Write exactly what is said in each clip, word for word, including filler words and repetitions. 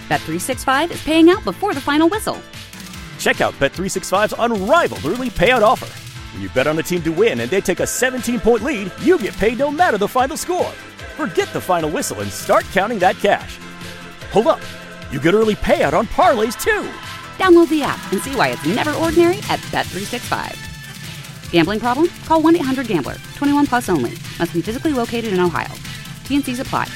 Bet three sixty-five is paying out before the final whistle. Check out Bet three sixty-five's unrivaled early payout offer. When you bet on a team to win and they take a seventeen-point lead, you get paid no matter the final score. Forget the final whistle and start counting that cash. Hold up. You get early payout on parlays, too. Download the app and see why it's never ordinary at Bet three sixty-five. Gambling problem? Call one eight hundred gambler. twenty-one plus only. Must be physically located in Ohio. T N Cs apply.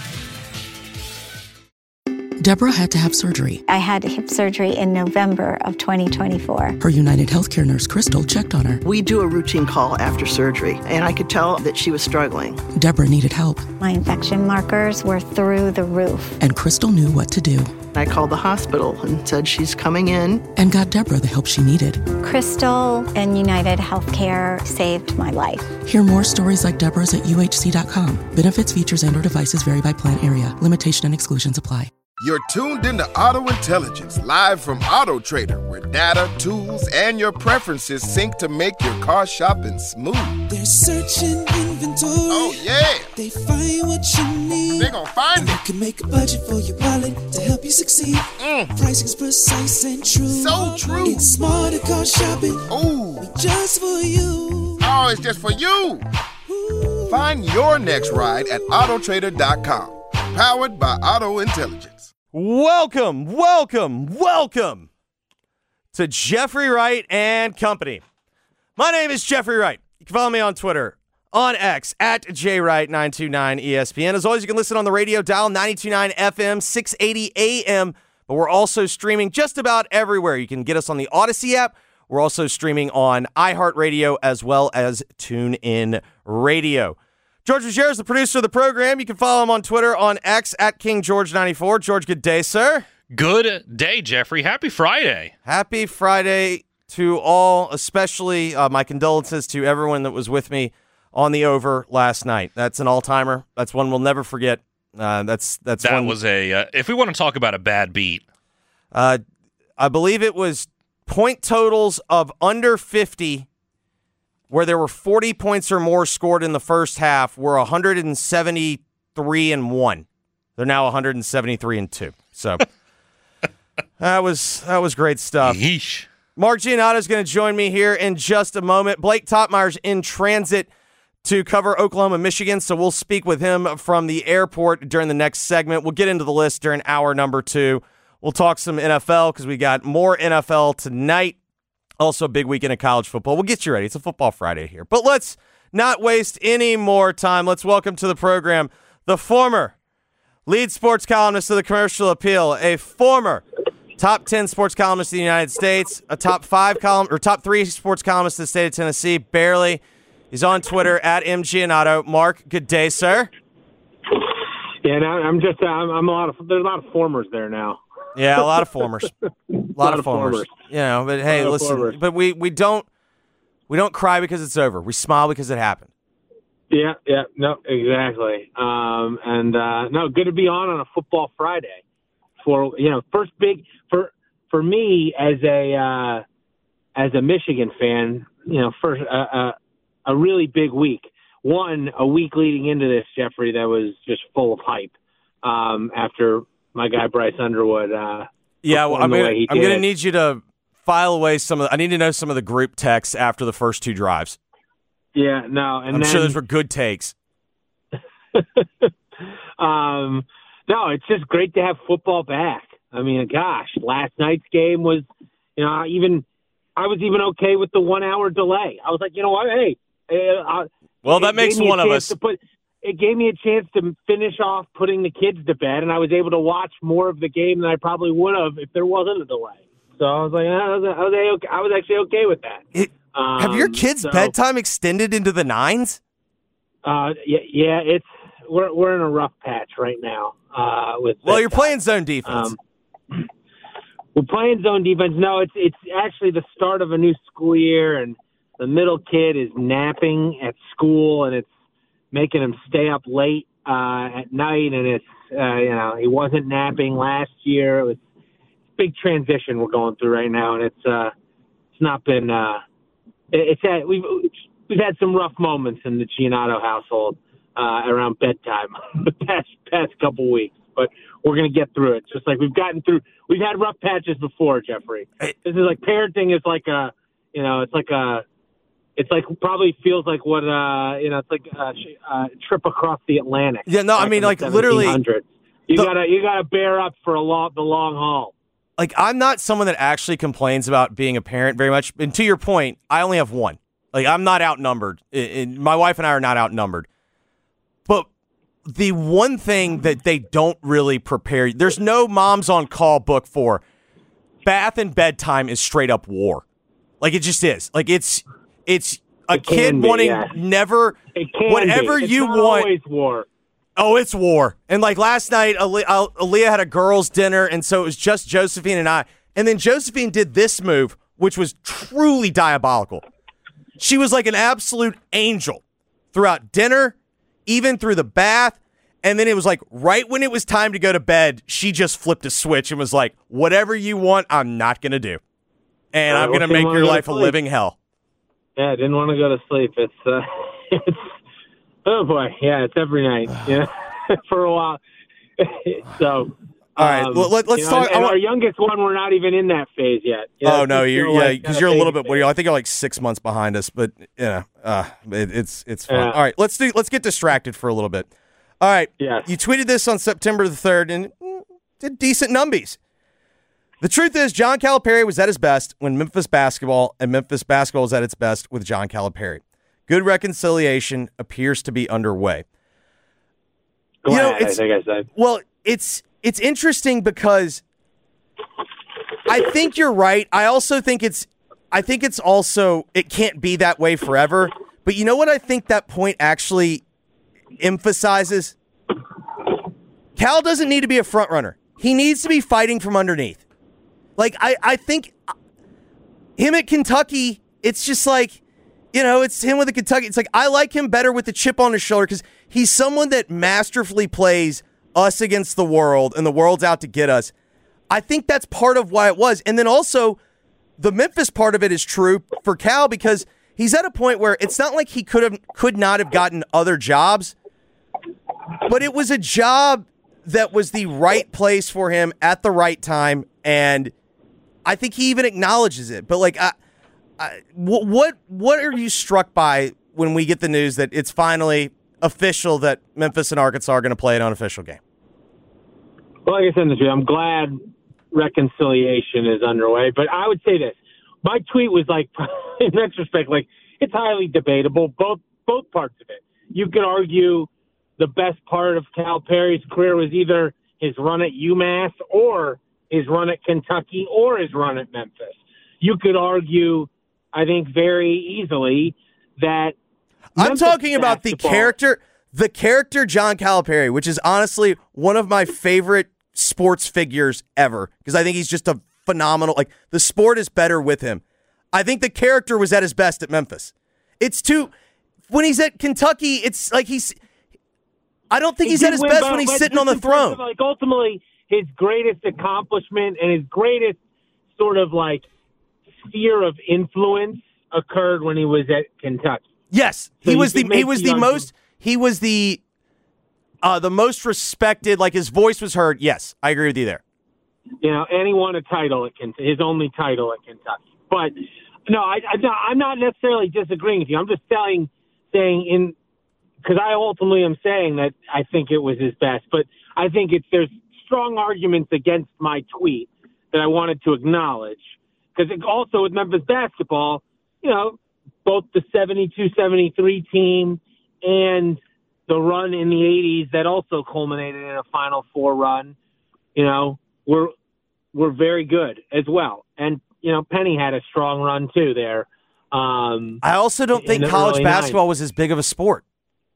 Deborah had to have surgery. I had hip surgery in November of twenty twenty-four. Her United Healthcare nurse, Crystal, checked on her. We do a routine call after surgery, and I could tell that she was struggling. Deborah needed help. My infection markers were through the roof. And Crystal knew what to do. I called the hospital and said she's coming in. And got Deborah the help she needed. Crystal and United Healthcare saved my life. Hear more stories like Deborah's at U H C dot com. Benefits, features, and or devices vary by plan area. Limitation and exclusions apply. You're tuned into Auto Intelligence, live from Auto Trader, where data, tools, and your preferences sync to make your car shopping smooth. They're searching inventory. Oh, yeah. They find what you need. They're gonna find and it. You can make a budget for your wallet to help you succeed. Mm. Pricing's precise and true. So true. It's smarter car shopping. Ooh. Just for you. Oh, it's just for you. Ooh. Find your next ride at auto trader dot com. Powered by Auto Intelligence. Welcome, welcome, welcome to Jeffrey Wright and Company. My name is Jeffrey Wright. You can follow me on Twitter, on X, at J Wright nine two nine E S P N. As always, you can listen on the radio dial, ninety-two point nine F M, six eighty A M. But we're also streaming just about everywhere. You can get us on the Odyssey app. We're also streaming on iHeartRadio as well as TuneIn Radio. George Ruggiero is the producer of the program. You can follow him on Twitter, on X, at King George ninety-four. George, good day, sir. Good day, Jeffrey. Happy Friday. Happy Friday to all, especially uh, my condolences to everyone that was with me on the over last night. That's an all-timer. That's one we'll never forget. Uh, that's that's That one, was a, uh, if we want to talk about a bad beat. Uh, I believe it was point totals of under fifty where there were forty points or more scored in the first half, were one hundred seventy-three and one. They're now one hundred seventy-three and two. So that was that was great stuff. Yeesh. Mark Giannotto is going to join me here in just a moment. Blake Topmeyer's in transit to cover Oklahoma, Michigan, so we'll speak with him from the airport during the next segment. We'll get into the list during hour number two. We'll talk some N F L because we got more N F L tonight. Also, a big weekend of college football. We'll get you ready. It's a Football Friday here. But let's not waste any more time. Let's welcome to the program the former lead sports columnist of the Commercial Appeal, a former top ten sports columnist in the United States, a top five column or top three sports columnist in the state of Tennessee, barely. He's on Twitter at M Giannotto. Mark, good day, sir. Yeah, no, I'm just I'm, I'm a lot of there's a lot of formers there now. Yeah, a lot of formers. A lot, lot of formers. formers. You know, but hey, listen, but we, we don't we don't cry because it's over. We smile because it happened. Yeah, yeah, no, exactly. Um, and uh, no, good to be on on a Football Friday. For you know, first big for for me as a uh, as a Michigan fan, you know, first uh, uh, a really big week. One, a week leading into this, Jeffrey, that was just full of hype um, after my guy Bryce Underwood. Uh, yeah, well, I'm gonna, I'm gonna need you to file away some of. The, I need to know some of the group texts after the first two drives. Yeah, no, and I'm then, sure those were good takes. um, no, it's just great to have football back. I mean, gosh, last night's game was, you know, even I was even okay with the one hour delay. I was like, you know what, hey, uh, well, that makes one of us. Put, it gave me a chance to finish off putting the kids to bed, and I was able to watch more of the game than I probably would have if there wasn't a delay. So I was like, I was, I was, okay, I was actually okay with that. It, um, have your kids' so, bedtime extended into the nines? Uh, yeah, yeah, it's we're we're in a rough patch right now. Uh, with well, you're playing zone defense. Um, we're playing zone defense. No, it's it's actually the start of a new school year, and the middle kid is napping at school, and it's making him stay up late uh, at night. And it's uh, you know he wasn't napping last year. It was a big transition we're going through right now, and it's uh, it's not been uh, it's had we've we've had some rough moments in the Giannotto household uh, around bedtime the past past couple weeks. but we're going to get through it. Just like we've gotten through, we've had rough patches before, Jeffrey. This is like parenting is like a, you know, it's like a, it's like probably feels like what, uh, you know, it's like a, a trip across the Atlantic. Yeah, no, I mean, like literally, you the, gotta you gotta bear up for a long, the long haul. Like, I'm not someone that actually complains about being a parent very much. And to your point, I only have one. Like, I'm not outnumbered. It, it, my wife and I are not outnumbered. But the one thing that they don't really prepare, there's no moms on call book for. Bath and bedtime is straight up war. Like, it just is. Like, it's it's a it kid be, wanting yeah. never, it can whatever be. It's you not want. Always war. Oh, it's war. And like last night, Aaliyah had a girls' dinner, and so it was just Josephine and I. And then Josephine did this move, which was truly diabolical. She was like an absolute angel throughout dinner, even through the bath. And then it was like right when it was time to go to bed, she just flipped a switch and was like, whatever you want, I'm not going to do. And uh, I'm going to make your life a living hell. Yeah, I didn't want to go to sleep. It's, uh, it's oh, boy. Yeah, it's every night, yeah, for a while. So, all right, um, well, let, let's you know, talk. And, and our youngest one, we're not even in that phase yet. You know, oh, no, you're, yeah, like because you're a little bit, what, I think you're like six months behind us, but, you know, uh, it, it's it's fun. Yeah. All right, let's do. Let's get distracted for a little bit. All right, yes. You tweeted this on September the third and mm, did decent numbies. The truth is, John Calipari was at his best when Memphis basketball, and Memphis basketball was at its best with John Calipari. Good reconciliation appears to be underway. Glad, you know, it's, I think I said. Well, it's it's interesting because I think you're right. I also think it's I think it's also it can't be that way forever. But you know what I think that point actually emphasizes? Cal doesn't need to be a front runner. He needs to be fighting from underneath. Like, I, I think him at Kentucky, it's just like, you know, it's him with the Kentucky. It's like, I like him better with the chip on his shoulder because he's someone that masterfully plays us against the world and the world's out to get us. I think that's part of why it was. And then also, the Memphis part of it is true for Cal because he's at a point where it's not like he could have could not have gotten other jobs, but it was a job that was the right place for him at the right time, and I think he even acknowledges it. But like, I, I, what what are you struck by when we get the news that it's finally official that Memphis and Arkansas are going to play an unofficial game? Well, like I said, I'm glad reconciliation is underway. But I would say this: my tweet was like, in retrospect, like it's highly debatable. Both both parts of it. You could argue the best part of Calipari's career was either his run at UMass or his run at Kentucky or his run at Memphis. You could argue, I think, very easily that I'm Memphis talking about the character, the character John Calipari, which is honestly one of my favorite sports figures ever because I think he's just a phenomenal, like the sport is better with him. I think the character was at his best at Memphis. It's too, when he's at Kentucky, it's like he's, I don't think he he's at his win, best but, when he's but sitting on the throne. Like ultimately, his greatest accomplishment and his greatest sort of like sphere of influence occurred when he was at Kentucky. Yes, so he was the he was the young most he was the uh, the most respected. Like his voice was heard. Yes, I agree with you there. You know, and he won a title at Kentucky, his only title at Kentucky. But no, I, I, I'm not necessarily disagreeing with you. I'm just telling, saying in because I ultimately am saying that I think it was his best. But I think it's there's strong arguments against my tweet that I wanted to acknowledge because also with Memphis basketball, you know, both the seventy-two seventy-three team and the run in the eighties that also culminated in a Final Four run, you know, were were very good as well. And, you know, Penny had a strong run too there. Um, I also don't think college basketball was as big of a sport.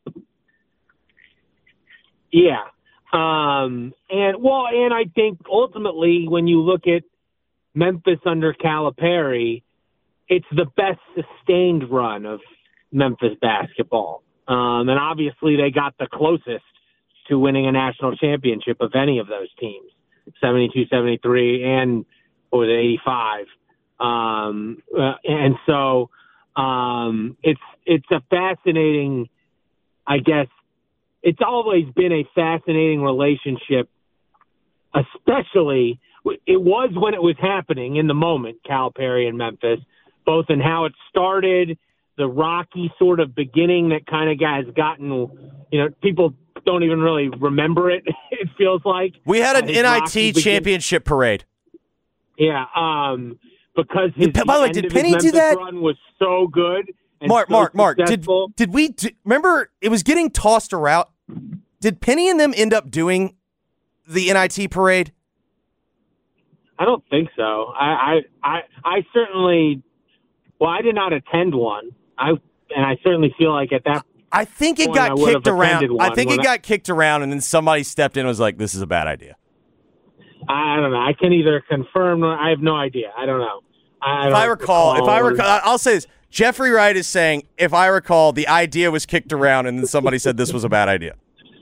Yeah. Um, and, well, and I think ultimately when you look at Memphis under Calipari, it's the best sustained run of Memphis basketball. Um, and obviously they got the closest to winning a national championship of any of those teams, seventy-two seventy-three and or the eighty-five. Um, uh, and so um, it's it's a fascinating, I guess, it's always been a fascinating relationship especially it was when it was happening in the moment, Calipari and Memphis, both in how it started, the rocky sort of beginning that kind of has gotten, you know, people don't even really remember it, it feels like. We had an uh, N I T championship parade. Yeah, um, because his, Did, by the way, did Penny do that? Run was so good. And Mark, so Mark, Mark, did, successful. did we, did, remember it was getting tossed around. Did Penny and them end up doing the N I T parade? I don't think so. I, I, I, I certainly, well, I did not attend one. I, and I certainly feel like at that I think it point got I would kicked have around. attended I one think it when got kicked around, and then somebody stepped in and was like, this is a bad idea. I don't know. I can either confirm or I have no idea. I don't know. I if I recall, if I recall, I'll say this. Jeffrey Wright is saying, if I recall, the idea was kicked around, and then somebody said this was a bad idea.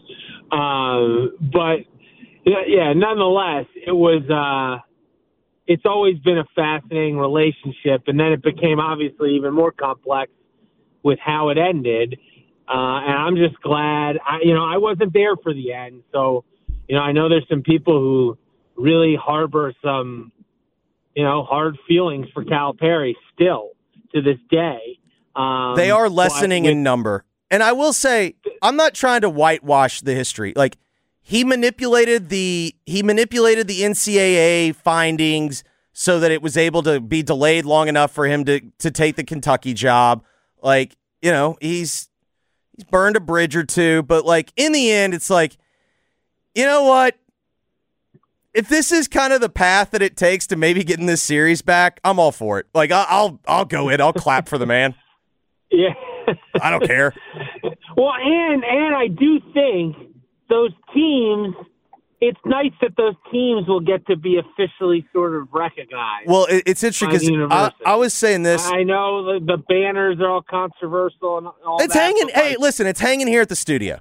Um, but yeah, yeah, nonetheless, it was. Uh, it's always been a fascinating relationship, and then it became obviously even more complex with how it ended. Uh, and I'm just glad. I, you know, I wasn't there for the end, so you know, I know there's some people who really harbor some, you know, hard feelings for Calipari still to this day. Um, they are lessening with, in number. And I will say, I'm not trying to whitewash the history. Like, he manipulated the he manipulated the N C double A findings so that it was able to be delayed long enough for him to to take the Kentucky job. Like, you know, he's he's burned a bridge or two, but like in the end, it's like, you know what? If this is kind of the path that it takes to maybe getting this series back, I'm all for it. Like, I'll I'll, I'll go in. I'll clap for the man. Yeah. I don't care. Well, and and I do think those teams, it's nice that those teams will get to be officially sort of recognized. Well, it, it's interesting because I, I was saying this. I know the, the banners are all controversial and all it's that. hanging. Hey, like, listen, it's hanging here at the studio.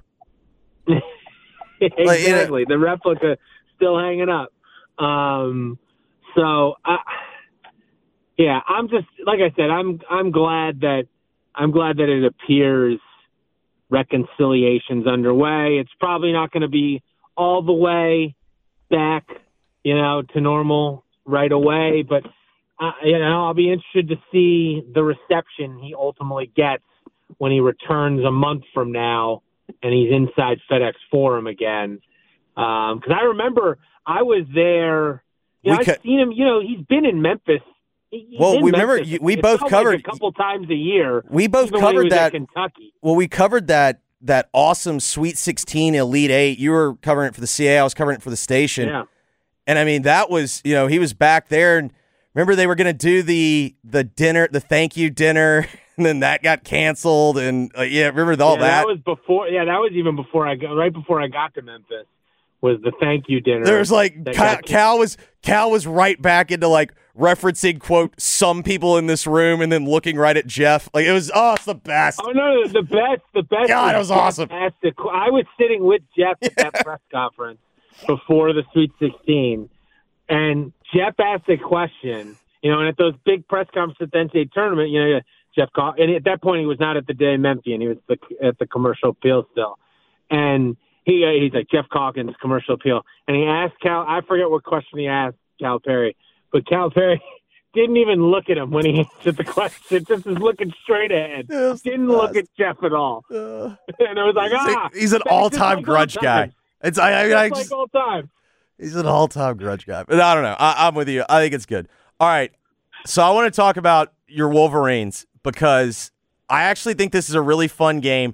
exactly. Like, you know, the replica still hanging up. Um, so, I, yeah, I'm just, like I said, I'm I'm glad that I'm glad that it appears reconciliation's underway. It's probably not going to be all the way back, you know, to normal right away, but uh, you know, I'll be interested to see the reception he ultimately gets when he returns a month from now and he's inside FedEx Forum again. Um, because I remember I was there. You know, We I've ca- seen him. You know, he's been in Memphis. He's Well, in we remember Memphis. you- we It both felt covered- like a couple times a year. We both even when he covered was at that. Kentucky. Well, we covered that that awesome Sweet sixteen Elite Eight. You were covering it for the C A A. I was covering it for the station. Yeah. And I mean, that was, you know, he was back there, and remember they were going to do the the dinner, the thank you dinner, and then that got canceled. And uh, yeah, remember all yeah, that? that was before. Yeah, that was even before I got right before I got to Memphis. Was the thank you dinner? There was like that Cal, got- Cal was Cal was right back into like referencing quote some people in this room, and then looking right at Jeff. Like it was, oh, it's the best. Oh no, the best, the best. God, it was Jeff awesome. asked the- I was sitting with Jeff at that press conference before the Sweet sixteen, and Jeff asked a question. You know, and at those big press conferences at the N C double A tournament, you know, Jeff called, and at that point he was not at the day Memphian. He was the, at the commercial appeal still, and he uh, he's like Jeff Calkins commercial appeal, and he asked Cal. I forget what question he asked Calipari, but Calipari didn't even look at him when he answered the question. Just was looking straight ahead. Yes, Didn't look at Jeff at all. Uh, And it was like, he's, ah, a- he's an that's all-time just like grudge all guy. time. It's I, I, I Just just, like all time. he's an all-time grudge guy. But I don't know. I, I'm with you. I think it's good. All right. So I want to talk about your Wolverines because I actually think this is a really fun game.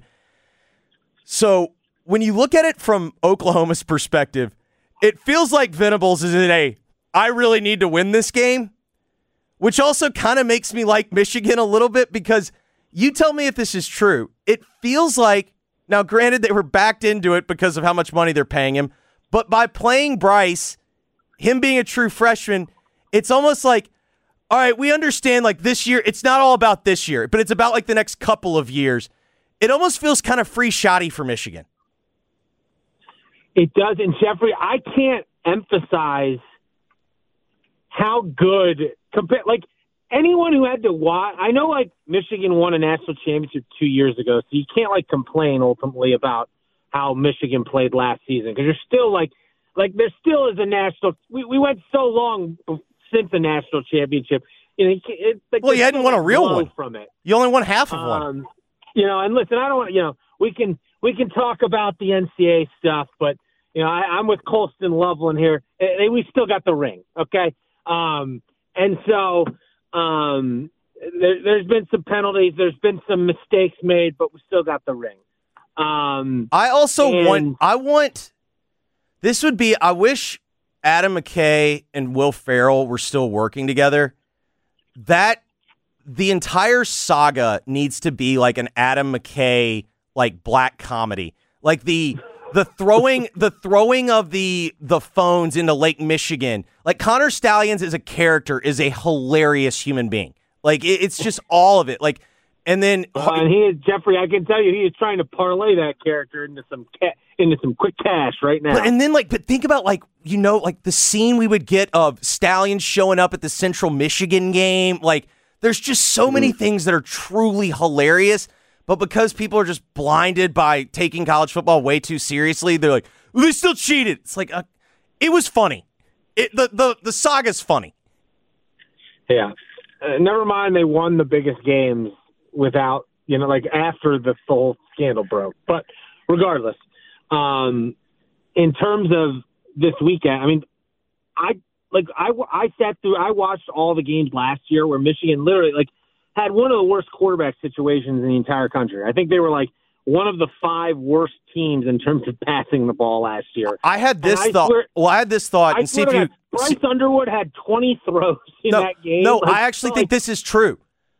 So when you look at it from Oklahoma's perspective, it feels like Venables is in a, I really need to win this game, which also kind of makes me like Michigan a little bit because you tell me if this is true. It feels like, now granted they were backed into it because of how much money they're paying him, but by playing Bryce, him being a true freshman, it's almost like, all right, we understand like this year, it's not all about this year, but it's about like the next couple of years. It almost feels kind of free shotty for Michigan. It does. And Jeffrey, I can't emphasize how good compare like anyone who had to watch. I know like Michigan won a national championship two years ago, so you can't like complain ultimately about how Michigan played last season because you're still like like there still is a national. We we went so long since the national championship. You know, it, like well, you hadn't won a real one from it. You only won half of um, one. You know, and listen, I don't want you know we can we can talk about the N C A A stuff, but you know I, I'm with Colston Loveland here. And we still got the ring, okay? Um, and so um, there, there's been some penalties, there's been some mistakes made, but we still got the ring. Um, I also and, want. I want. This would be. I wish Adam McKay and Will Ferrell were still working together. That the entire saga needs to be like an Adam McKay like black comedy, like the the throwing the throwing of the the phones into Lake Michigan. Like Connor Stallions as a character is a hilarious human being. Like it, it's just all of it. Like. And then, uh, and he is Jeffrey. I can tell you, he is trying to parlay that character into some ca- into some quick cash right now. But, and then, like, but think about like you know, like the scene we would get of Stallions showing up at the Central Michigan game. Like, there's just so mm-hmm. many things that are truly hilarious. But because people are just blinded by taking college football way too seriously, they're like, well, they still cheated. It's like, uh, it was funny. It the the the saga's funny. Yeah, uh, never mind. They won the biggest games without, you know, like after the whole scandal broke. But regardless, um, in terms of this weekend, I mean, I like I, I sat through, I watched all the games last year where Michigan literally like had one of the worst quarterback situations in the entire country. I think they were like one of the five worst teams in terms of passing the ball last year. I had this I thought. Swear, well, I had this thought, I and see if you. Bryce see, Underwood had twenty throws in no, that game. No, like, I actually like, think this is true.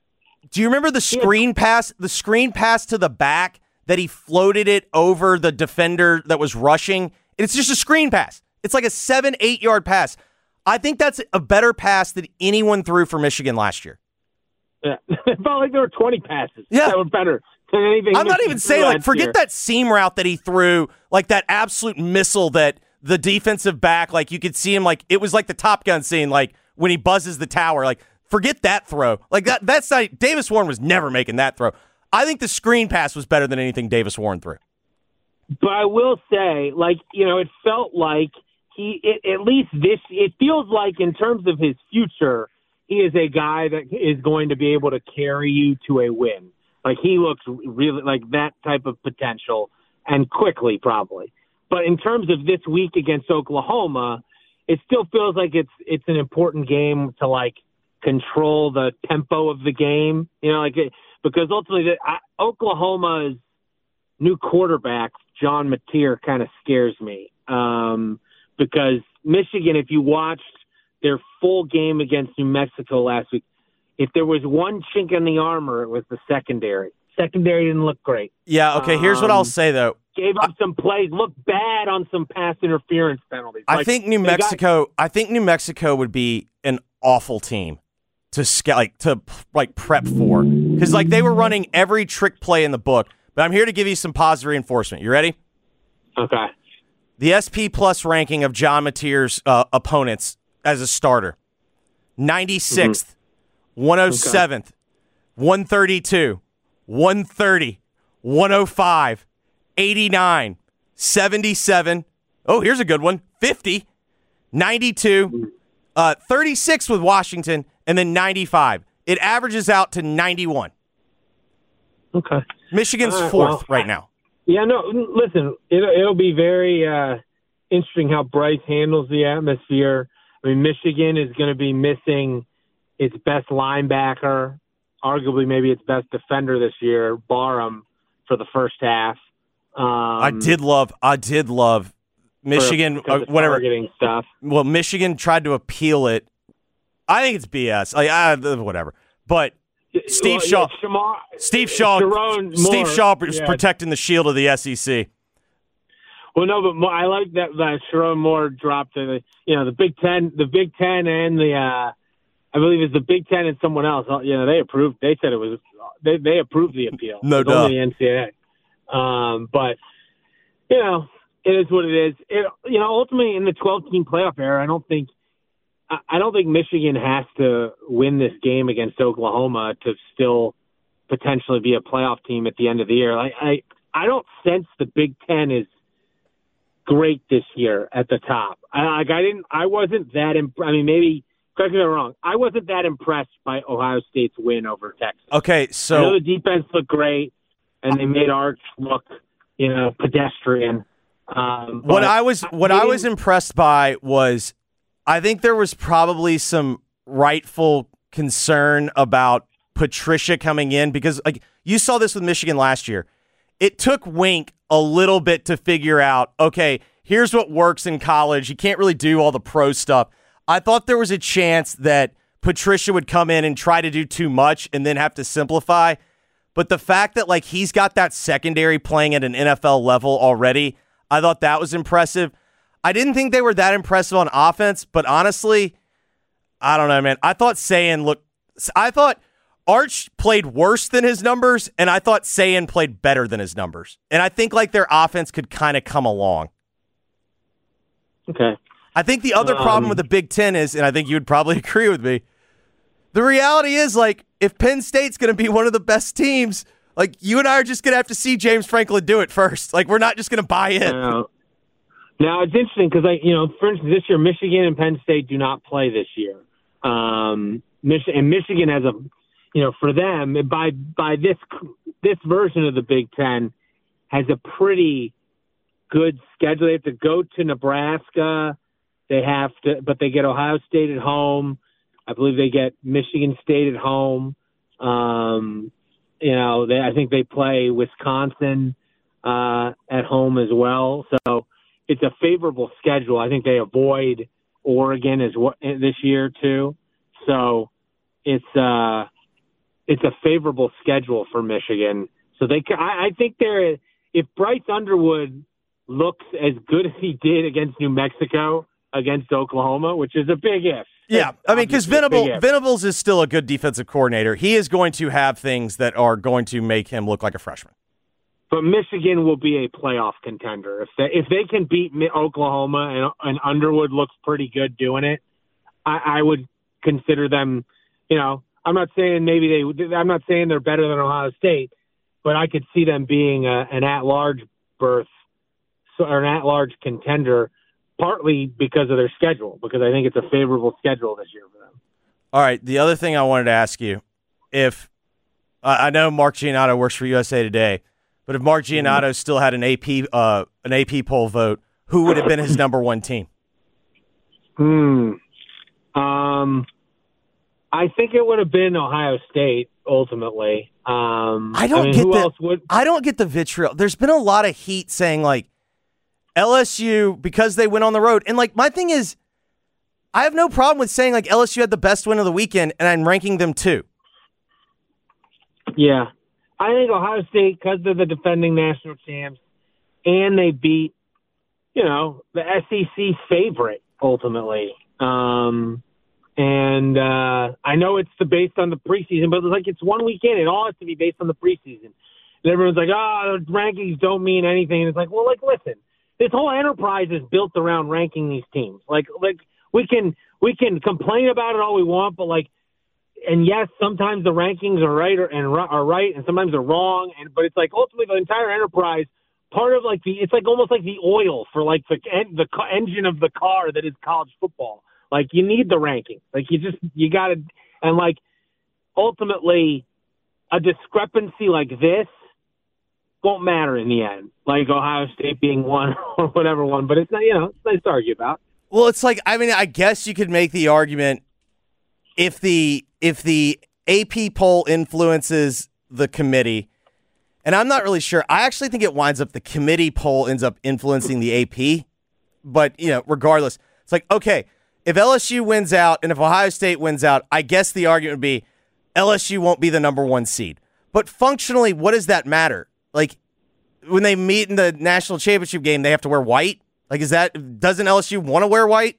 Do you remember the screen yeah. pass? The screen pass to the back that he floated it over the defender that was rushing. It's just a screen pass. It's like a seven, eight yard pass. I think that's a better pass than anyone threw for Michigan last year. Yeah, it felt like there were twenty passes yeah. that were better than anything. I'm not even saying like forget year. that seam route that he threw, like that absolute missile that the defensive back, like you could see him, like it was like the Top Gun scene, like when he buzzes the tower, like. Forget that throw. Like that that's not Davis Warren was never making that throw. I think the screen pass was better than anything Davis Warren threw. But I will say, like, you know, it felt like he it, at least this it feels like in terms of his future, he is a guy that is going to be able to carry you to a win. Like he looks really like that type of potential and quickly probably. But in terms of this week against Oklahoma, it still feels like it's it's an important game to like control the tempo of the game, you know, like it, because ultimately the, I, Oklahoma's new quarterback, John Mateer, kind of scares me um, because Michigan, if you watched their full game against New Mexico last week, if there was one chink in the armor, it was the secondary. Secondary didn't look great. Yeah, okay, here's um, what I'll say, though. Gave up I, some plays, looked bad on some pass interference penalties. I like, think New Mexico got, I think New Mexico would be an awful team to like to like prep for, because like they were running every trick play in the book. But I'm here to give you some positive reinforcement. You ready? Okay. The S P Plus ranking of John Mateer's uh, opponents as a starter: ninety-sixth, mm-hmm. one hundred seventh, okay. one thirty-two, one thirty, one oh five, eighty-nine, seventy-seven. Oh, here's a good one: fifty, ninety-two, uh, thirty-six with Washington. And then ninety-five. It averages out to ninety-one. Okay. Michigan's right, fourth well, right now. Yeah, no, listen, it'll, it'll be very uh, interesting how Bryce handles the atmosphere. I mean, Michigan is going to be missing its best linebacker, arguably maybe its best defender this year, Barham, for the first half. Um, I did love, I did love Michigan, for, uh, whatever. Targeting stuff. Well, Michigan tried to appeal it. I think it's B S. Like, uh, whatever. But Steve well, Shaw, yeah, Shamar, Steve Shaw, Sharon Steve Moore, Shaw is yeah. protecting the shield of the S E C. Well, no, but more, I like that, that Sharon Moore dropped to the, you know, the Big Ten, the Big Ten and the, uh, I believe it's the Big Ten and someone else. You know, they approved. They said it was. They they approved the appeal. No it was doubt. Only the N C double A. Um, but you know, it is what it is. It, you know, ultimately in the twelve-team playoff era, I don't think. I don't think Michigan has to win this game against Oklahoma to still potentially be a playoff team at the end of the year. Like I, I don't sense the Big Ten is great this year at the top. I, like I didn't, I wasn't that. Imp- I mean, maybe correct me if I'm wrong. I wasn't that impressed by Ohio State's win over Texas. Okay, so I know the defense looked great, and they made Arch look, you know, pedestrian. Um, what I was what I was impressed by was, I think there was probably some rightful concern about Patricia coming in because, like, you saw this with Michigan last year. It took Wink a little bit to figure out, okay, here's what works in college. You can't really do all the pro stuff. I thought there was a chance that Patricia would come in and try to do too much and then have to simplify. But the fact that, like, he's got that secondary playing at an N F L level already, I thought that was impressive. I didn't think they were that impressive on offense, but honestly, I don't know, man. I thought Sayin looked I thought Arch played worse than his numbers, and I thought Sayin played better than his numbers. And I think, like, their offense could kind of come along. Okay. I think the other um, problem with the Big Ten is, and I think you would probably agree with me, the reality is, like, if Penn State's going to be one of the best teams, like, you and I are just going to have to see James Franklin do it first. Like, we're not just going to buy in. Now, now it's interesting because, like, you know, for instance, this year, Michigan and Penn State do not play this year. Um, Mich- and Michigan has a, you know, for them, by by this this version of the Big Ten, has a pretty good schedule. They have to go to Nebraska. They have to, but they get Ohio State at home. I believe they get Michigan State at home. Um, you know, they, I think they play Wisconsin uh, at home as well. So it's a favorable schedule. I think they avoid Oregon as well this year too. So it's uh, it's a favorable schedule for Michigan. So they, I, I think they're, if Bryce Underwood looks as good as he did against New Mexico against Oklahoma, which is a big if. Yeah, I mean, because Venable, Venables is still a good defensive coordinator. He is going to have things that are going to make him look like a freshman. But Michigan will be a playoff contender. If they, if they can beat Oklahoma and, and Underwood looks pretty good doing it, I, I would consider them, you know, I'm not saying maybe they, I'm not saying they're better than Ohio State, but I could see them being a, an at-large berth or an at-large contender, partly because of their schedule, because I think it's a favorable schedule this year for them. All right, the other thing I wanted to ask you, if uh, I know Mark Giannotto works for U S A Today, but if Mark Giannotto mm-hmm. still had an A P uh, an A P poll vote, who would have been his number one team? Hmm. Um, I think it would have been Ohio State ultimately. Um, I don't I mean, get who the, else would? I don't get the vitriol. There's been a lot of heat saying, like, L S U, because they went on the road. And, like, my thing is, I have no problem with saying, like, L S U had the best win of the weekend, and I'm ranking them too. Yeah. I think Ohio State, because they're the defending national champs, and they beat, you know, the S E C favorite, ultimately. Um, and uh, I know it's the, based on the preseason, but it's like it's one weekend. It all has to be based on the preseason. And everyone's like, oh, the rankings don't mean anything. And it's like, well, like, listen. This whole enterprise is built around ranking these teams. Like, like we can we can complain about it all we want, but like, and yes, sometimes the rankings are right or, and are right, and sometimes they're wrong. And but it's like ultimately the entire enterprise, part of like the, it's like almost like the oil for like the the engine of the car that is college football. Like you need the ranking. Like you just you got to, and like ultimately, a discrepancy like this won't matter in the end, like Ohio State being one or whatever one, but it's not, you know, it's nice to argue about. Well, it's like, I mean, I guess you could make the argument if the if the A P poll influences the committee, and I'm not really sure. I actually think it winds up the committee poll ends up influencing the A P, but, you know, regardless, it's like, okay, if L S U wins out and if Ohio State wins out, I guess the argument would be L S U won't be the number one seed. But functionally, what does that matter? Like, when they meet in the national championship game, they have to wear white? Like, is that, doesn't L S U want to wear white?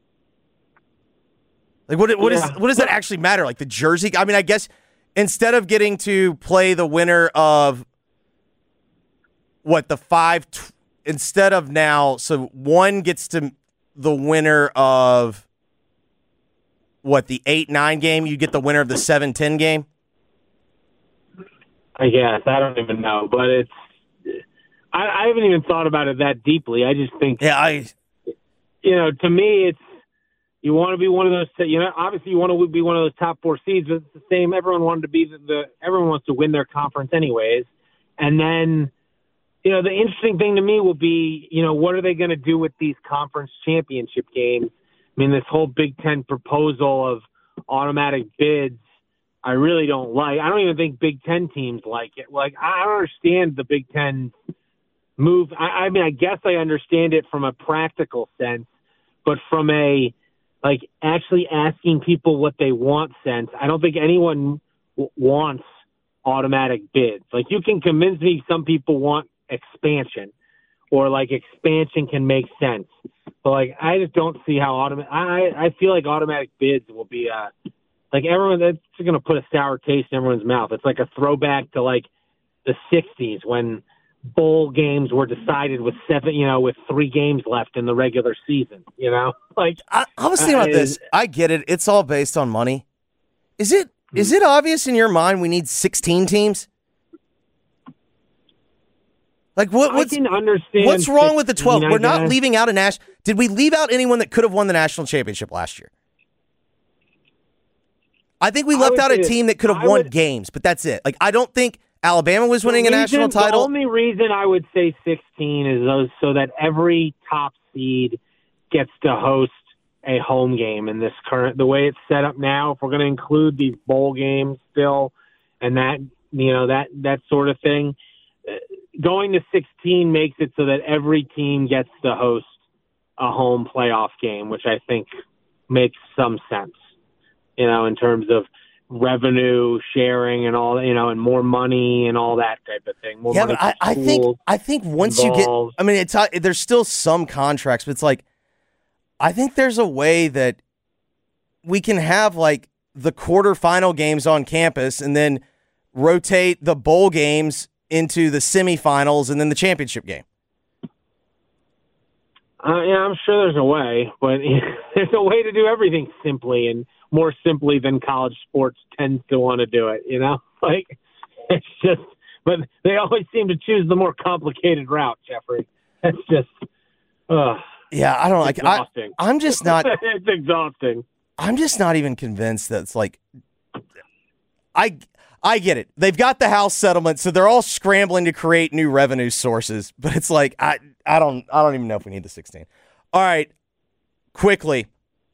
Like, what, what, yeah. is, what does that actually matter? Like, the jersey? I mean, I guess instead of getting to play the winner of, what, the five, t- instead of now, so one gets to the winner of, what, the eight nine game, you get the winner of the seven ten game? I guess. I don't even know. But it's I, I haven't even thought about it that deeply. I just think, yeah, I, you know, to me, it's you want to be one of those. You know, obviously you want to be one of those top four seeds. But it's the same. Everyone wanted to be the, the. Everyone wants to win their conference, anyways. And then, you know, the interesting thing to me will be, you know, what are they going to do with these conference championship games? I mean, this whole Big Ten proposal of automatic bids, I really don't like. I don't even think Big Ten teams like it. Like, I don't understand the Big Ten move. I, I mean, I guess I understand it from a practical sense, but from a, like, actually asking people what they want sense, I don't think anyone w- wants automatic bids. Like, you can convince me some people want expansion, or, like, expansion can make sense. But, like, I just don't see how automatic – I I feel like automatic bids will be a – like, everyone – that's going to put a sour taste in everyone's mouth. It's like a throwback to, like, the sixties when bowl games were decided with seven, you know, with three games left in the regular season, you know? Like, I, I was thinking about uh, this. I get it. It's all based on money. Is it is it obvious in your mind we need sixteen teams? Like, what, what's, I can understand what's wrong with the twelve? sixteen, We're not guess. leaving out a national. Did we leave out anyone that could have won the national championship last year? I think we I left would out a say team that could have I won would- games, but that's it. Like, I don't think Alabama was winning The a national reason- title. The only reason I would say sixteen is those so that every top seed gets to host a home game in this current, the way it's set up now. If we're going to include these bowl games still, and that, you know, that, that sort of thing, uh, going to sixteen makes it so that every team gets to host a home playoff game, which I think makes some sense, you know, in terms of revenue sharing and all, you know, and more money and all that type of thing. More Yeah, money but I, for I think schools I think once you get, involved. I mean, it's uh, there's still some contracts, but it's like, I think there's a way that we can have like the quarterfinal games on campus and then rotate the bowl games into the semifinals and then the championship game. Uh, yeah, I'm sure there's a way, but there's a way to do everything simply and more simply than college sports tends to want to do it, you know? Like, it's just, but they always seem to choose the more complicated route, Jeffrey. That's just, uh, Yeah, I don't like. I, exhausting. I'm just not. It's exhausting. I'm just not even convinced that it's like. I I get it. They've got the house settlement, so they're all scrambling to create new revenue sources. But it's like I I don't I don't even know if we need the sixteen. All right, quickly.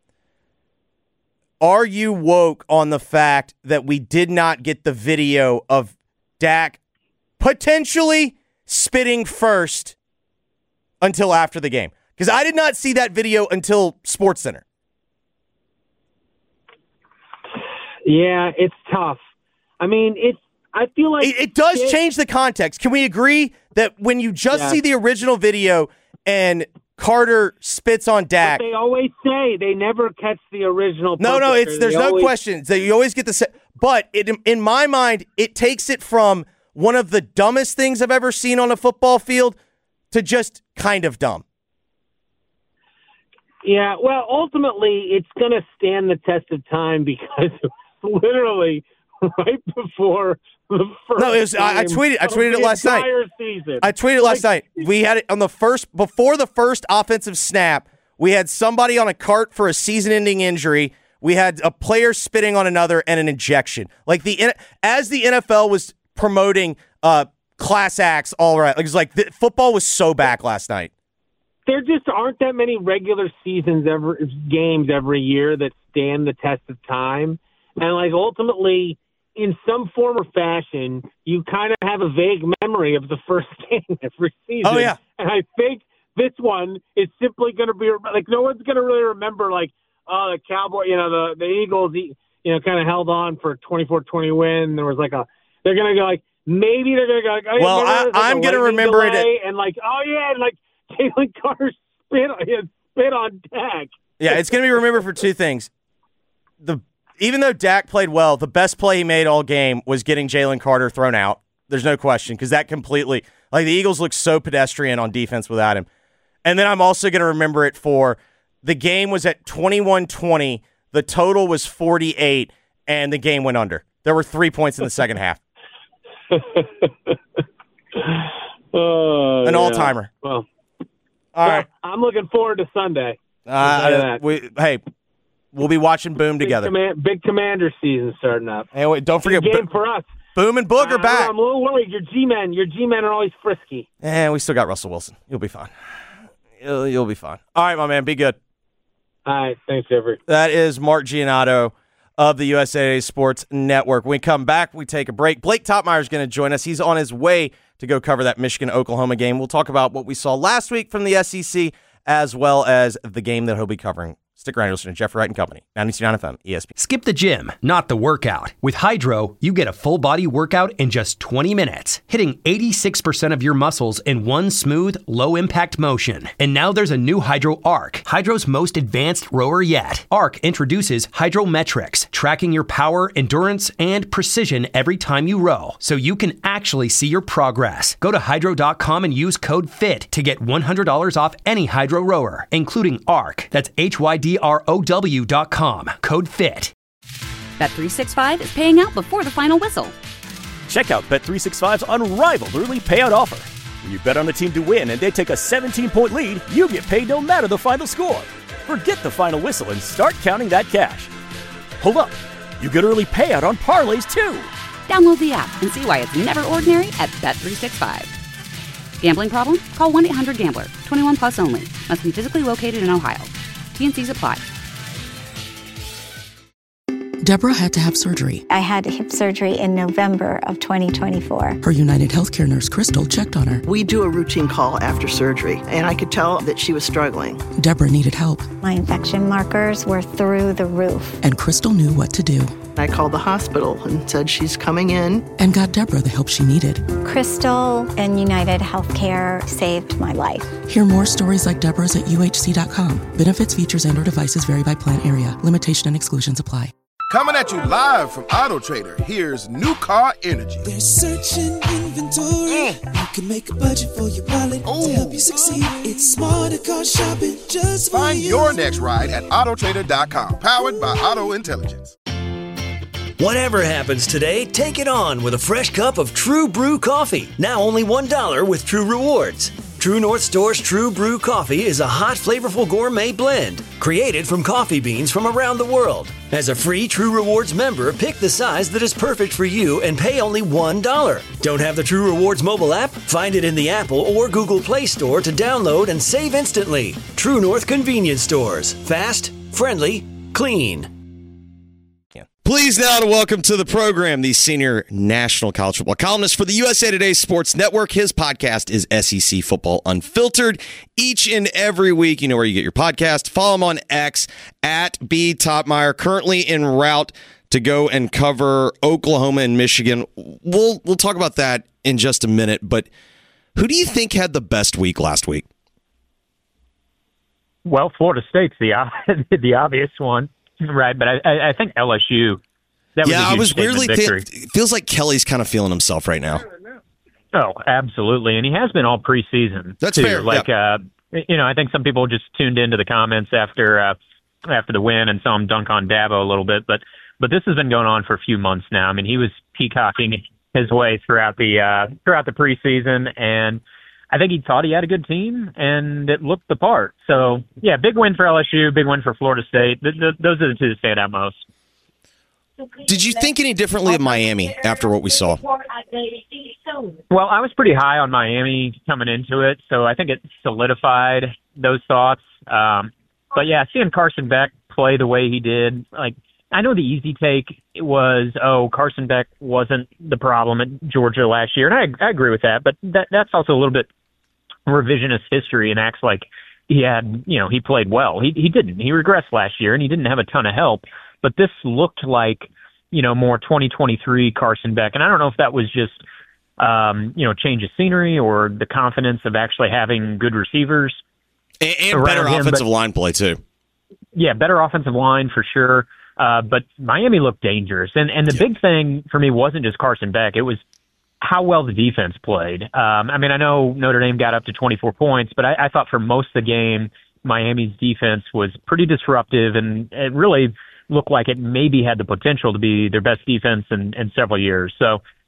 Are you woke on the fact that we did not get the video of Dak potentially spitting first until after the game? Because I did not see that video until SportsCenter. Yeah, it's tough. I mean, it's. I feel like It, it does it- change the context. Can we agree that when you just Yeah. see the original video and Carter spits on Dak? They always say they never catch the original. No, no, it's perpetrator. there's They no always- question. So you always get the. Se- but it, in my mind, it takes it from one of the dumbest things I've ever seen on a football field to just kind of dumb. Yeah, well, ultimately, it's going to stand the test of time because literally right before the first. No, it was. I, I game tweeted. I of tweeted it the last night. entire Season. I tweeted it last night. We had it on the first before the first offensive snap. We had somebody on a cart for a season-ending injury. We had a player spitting on another and an injection. Like the as the N F L was promoting uh, class acts, all right. Like it was like the, football was so back last night. There just aren't that many regular seasons ever games every year that stand the test of time, and like ultimately, in some form or fashion, you kind of have a vague memory of the first game every season. Oh, yeah. And I think this one is simply going to be like no one's going to really remember like oh the Cowboy, you know the the Eagles, you know, kind of held on for a twenty-four twenty win. There was like a they're going to go like maybe they're going to go like oh, Well, remember I- there was, like, I'm a gonna lightning remember it delay, at- and like oh yeah, and like Jalen Carter spit on spit on Dak. Yeah, it's going to be remembered for two things. The even though Dak played well, the best play he made all game was getting Jalen Carter thrown out. There's no question because that completely like the Eagles look so pedestrian on defense without him. And then I'm also going to remember it for the game was at twenty-one twenty. The total was forty-eight, and the game went under. There were three points in the second half. Uh, An yeah. all-timer. Well, all right. I'm looking forward to Sunday. Uh, we, hey, we'll be watching Boom big together. Command, big Commander season starting up. Hey, wait, don't forget Big game Bo- for us. Boom and Boog are Uh, back. I'm a little worried. Your G-men, your G-men are always frisky. And we still got Russell Wilson. You'll be fine. You'll, you'll be fine. All right, my man. Be good. All right. Thanks, Jeffrey. That is Mark Giannotto of the U S A Today Sports Network. When we come back, we take a break. Blake Topmeyer is going to join us. He's on his way to go cover that Michigan-Oklahoma game. We'll talk about what we saw last week from the S E C as well as the game that he'll be covering. Stick around, listen to Jeffrey Wright and Company, ninety-two point nine F M, E S P N. Skip the gym, not the workout. With Hydro, you get a full-body workout in just twenty minutes, hitting eighty-six percent of your muscles in one smooth, low-impact motion. And now there's a new Hydro Arc, Hydro's most advanced rower yet. Arc introduces Hydrometrics, tracking your power, endurance, and precision every time you row, so you can actually see your progress. Go to hydro dot com and use code FIT to get one hundred dollars off any Hydro rower, including Arc. That's H Y D R O W dot com. Code FIT. Bet three sixty-five is paying out before the final whistle. Check out Bet three sixty-five's unrivaled early payout offer. When you bet on the team to win and they take a seventeen-point lead, you get paid no matter the final score. Forget the final whistle and start counting that cash. Hold up. You get early payout on parlays, too. Download the app and see why it's never ordinary at Bet three sixty-five. Gambling problem? Call one eight hundred gambler. twenty-one plus only. Must be physically located in Ohio. T N Cs apply. Deborah had to have surgery. I had hip surgery in November of twenty twenty-four. Her United Healthcare nurse, Crystal, checked on her. We do a routine call after surgery, and I could tell that she was struggling. Deborah needed help. My infection markers were through the roof. And Crystal knew what to do. I called the hospital and said she's coming in. And got Deborah the help she needed. Crystal and United Healthcare saved my life. Hear more stories like Deborah's at U H C dot com. Benefits, features, and or devices vary by plan area. Limitation and exclusions apply. Coming at you live from Auto Trader, here's New Car Energy. They're searching inventory. Mm. You can make a budget for your wallet Ooh. To help you succeed. It's smarter car shopping just for Find you. your next ride at auto trader dot com. Powered by Auto Intelligence. Whatever happens today, take it on with a fresh cup of True Brew coffee. Now only one dollar with True Rewards. True North Store's True Brew coffee is a hot, flavorful gourmet blend created from coffee beans from around the world. As a free True Rewards member, pick the size that is perfect for you and pay only one dollar. Don't have the True Rewards mobile app? Find it in the Apple or Google Play Store to download and save instantly. True North Convenience Stores. Fast, friendly, clean. Please now to welcome to the program the senior national college football columnist for the U S A Today Sports Network. His podcast is S E C Football Unfiltered. Each and every week, you know where you get your podcast. Follow him on X at B Topmeyer. Currently en route to go and cover Oklahoma and Michigan. We'll we'll talk about that in just a minute. But who do you think had the best week last week? Well, Florida State's the the obvious one. Right, but I, I think L S U. That was yeah, a huge I was weirdly. victory. Th- feels like Kelly's kind of feeling himself right now. Oh, absolutely, and he has been all preseason. That's too. fair. Like, yeah. uh, you know, I think some people just tuned into the comments after uh, after the win and saw him dunk on Dabo a little bit, but but this has been going on for a few months now. I mean, he was peacocking his way throughout the uh, throughout the preseason, and I think he thought he had a good team, and it looked the part. So, yeah, big win for L S U, big win for Florida State. Th- th- those are the two that stand out most. Did you think any differently of Miami after what we saw? Well, I was pretty high on Miami coming into it, so I think it solidified those thoughts. Um, but, yeah, seeing Carson Beck play the way he did, like, I know the easy take was, oh, Carson Beck wasn't the problem at Georgia last year, and I, I agree with that, but that that's also a little bit revisionist history and acts like he had, you know, he played well. He he didn't. He regressed last year, and he didn't have a ton of help, but this looked like, you know, more twenty twenty-three Carson Beck, and I don't know if that was just, um, you know, change of scenery or the confidence of actually having good receivers. And, and better him, offensive but, line play, too. Yeah, better offensive line for sure. Uh, but Miami looked dangerous. And and the yeah. big thing for me wasn't just Carson Beck. It was how well the defense played. Um, I mean, I know Notre Dame got up to twenty-four points, but I, I thought for most of the game, Miami's defense was pretty disruptive, and it really looked like it maybe had the potential to be their best defense in, in several years. So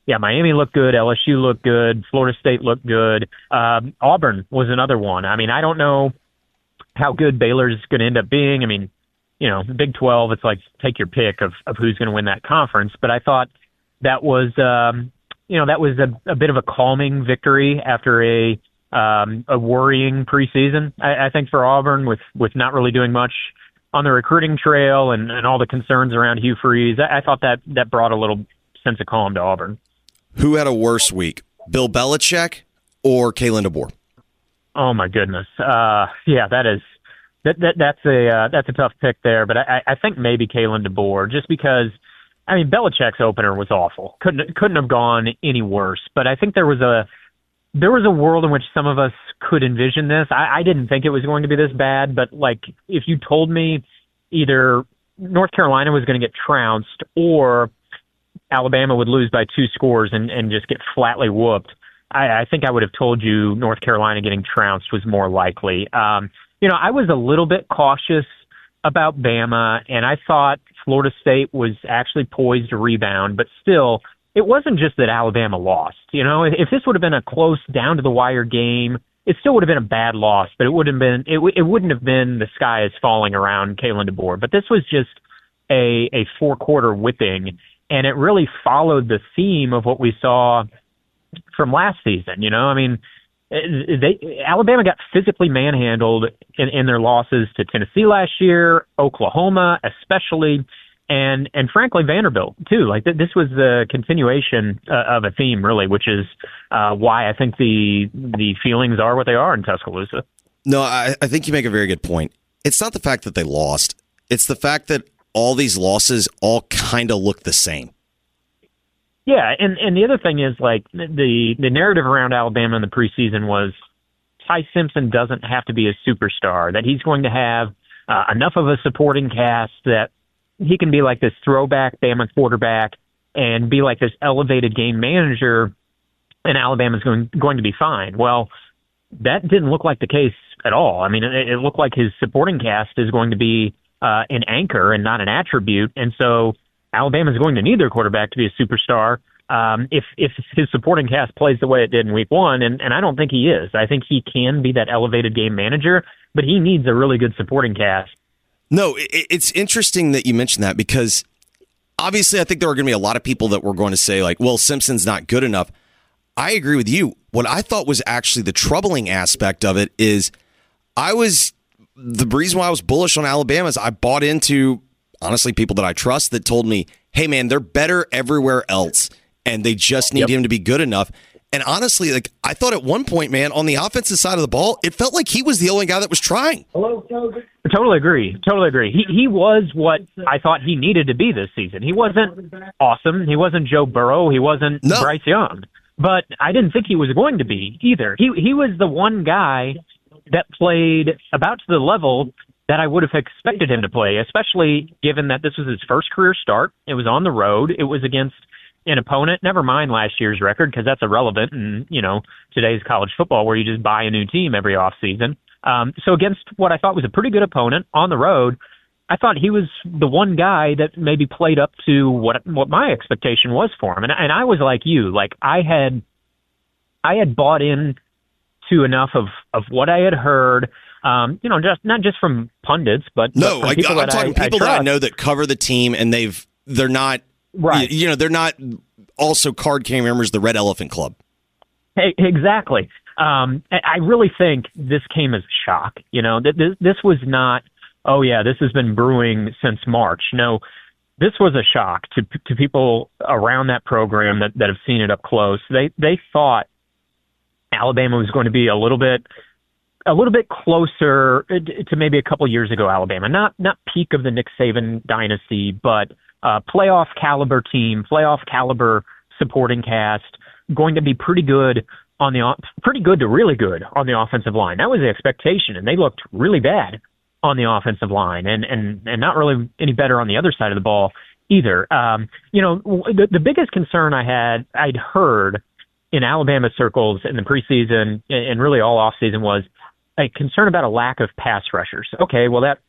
yeah, Miami looked good, L S U looked good, Florida State looked good. Um, Auburn was another one. I mean, I don't know how good Baylor's going to end up being. I mean, you know, Big twelve, it's like take your pick of, of who's going to win that conference. But I thought that was, um, you know, that was a, a bit of a calming victory after a um, a worrying preseason, I, I think, for Auburn with, with not really doing much on the recruiting trail and, and all the concerns around Hugh Freeze. I, I thought that that brought a little sense of calm to Auburn. Who had a worse week, Bill Belichick or Kalen DeBoer? Oh my goodness, uh, yeah, that is that, that that's a uh, that's a tough pick there. But I, I think maybe Kalen DeBoer, just because, I mean, Belichick's opener was awful. Couldn't couldn't have gone any worse. But I think there was a there was a world in which some of us could envision this. I, I didn't think it was going to be this bad, but like if you told me either North Carolina was going to get trounced or Alabama would lose by two scores and, and just get flatly whooped, I, I think I would have told you North Carolina getting trounced was more likely. Um, you know, I was a little bit cautious about Bama, and I thought Florida State was actually poised to rebound, but still, it wasn't just that Alabama lost. You know, if this would have been a close, down-to-the-wire game, it still would have been a bad loss, but it would have been it, it wouldn't have been the sky is falling around Kalen DeBoer. But this was just a a four-quarter whipping, and it really followed the theme of what we saw from last season. You know, I mean, they Alabama got physically manhandled in, in their losses to Tennessee last year, Oklahoma especially, and and frankly Vanderbilt too. Like th- this was the continuation uh, of a theme, really, which is uh, why I think the the feelings are what they are in Tuscaloosa. No, I, I think you make a very good point. It's not the fact that they lost; it's the fact that all these losses all kind of look the same. Yeah, and, and the other thing is, like, the, the narrative around Alabama in the preseason was Ty Simpson doesn't have to be a superstar, that he's going to have uh, enough of a supporting cast that he can be like this throwback Bama quarterback and be like this elevated game manager, and Alabama's going, going to be fine. Well, that didn't look like the case at all. I mean, it, it looked like his supporting cast is going to be uh, an anchor and not an attribute, and so Alabama's going to need their quarterback to be a superstar um, if if his supporting cast plays the way it did in week one, and, and I don't think he is. I think he can be that elevated game manager, but he needs a really good supporting cast. No, it, it's interesting that you mentioned that because obviously I think there are going to be a lot of people that were going to say, like, well, Simpson's not good enough. I agree with you. What I thought was actually the troubling aspect of it is I was, the reason why I was bullish on Alabama is I bought into honestly, people that I trust that told me, hey, man, they're better everywhere else, and they just need yep. him to be good enough. And honestly, like I thought at one point, man, on the offensive side of the ball, it felt like he was the only guy that was trying. Hello, totally agree. Totally agree. He he was what I thought he needed to be this season. He wasn't awesome. He wasn't Joe Burrow. He wasn't no. Bryce Young. But I didn't think he was going to be either. He he was the one guy that played about to the level that I would have expected him to play, especially given that this was his first career start. It was on the road. It was against an opponent, never mind last year's record, because that's irrelevant in, you know, today's college football where you just buy a new team every offseason. Um, so against what I thought was a pretty good opponent on the road, I thought he was the one guy that maybe played up to what what my expectation was for him. And, and I was like you, like I had I had bought in to enough of, of what I had heard. Um, you know, just not just from pundits, but no, but I, I'm that talking I, people I that I know that cover the team, and they've they're not right. You, you know, they're not also card carrying members of the Red Elephant Club. Hey, exactly. Um, I really think this came as a shock. You know, this this was not. Oh yeah, this has been brewing since March. No, this was a shock to to people around that program that, that have seen it up close. They they thought Alabama was going to be a little bit. A little bit closer to maybe a couple years ago, Alabama. Not not peak of the Nick Saban dynasty, but uh, playoff caliber team, playoff caliber supporting cast, going to be pretty good on the pretty good to really good on the offensive line. That was the expectation, and they looked really bad on the offensive line, and and and not really any better on the other side of the ball either. Um, you know, the, the biggest concern I had, I'd heard in Alabama circles in the preseason and really all offseason was a concern about a lack of pass rushers. Okay, well, that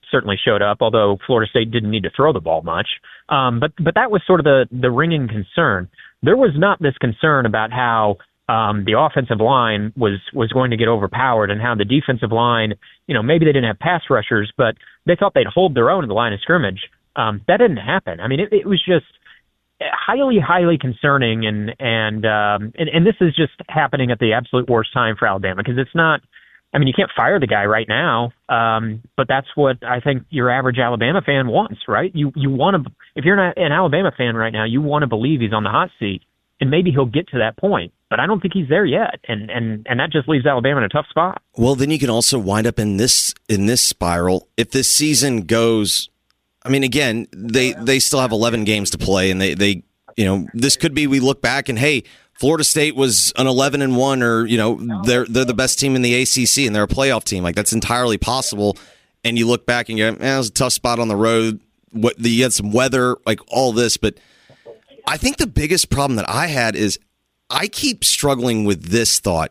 certainly showed up, although Florida State didn't need to throw the ball much. Um, but but that was sort of the, the ringing concern. There was not this concern about how um, the offensive line was, was going to get overpowered and how the defensive line, you know, maybe they didn't have pass rushers, but they thought they'd hold their own in the line of scrimmage. Um, that didn't happen. I mean, it, it was just highly, highly concerning, and and, um, and and this is just happening at the absolute worst time for Alabama, because it's not. I mean, you can't fire the guy right now, um, but that's what I think your average Alabama fan wants, right? You you want to, if you're not an Alabama fan right now, you want to believe he's on the hot seat, and maybe he'll get to that point. But I don't think he's there yet, and and and that just leaves Alabama in a tough spot. Well, then you can also wind up in this in this spiral if this season goes. I mean, again, they they still have eleven games to play, and they they you know this could be we look back and hey, Florida State was an eleven and one, or you know they're they're the best team in the A C C and they're a playoff team. Like that's entirely possible. And you look back and you go, man, it was a tough spot on the road. What you had some weather, like all this, but I think the biggest problem that I had is I keep struggling with this thought: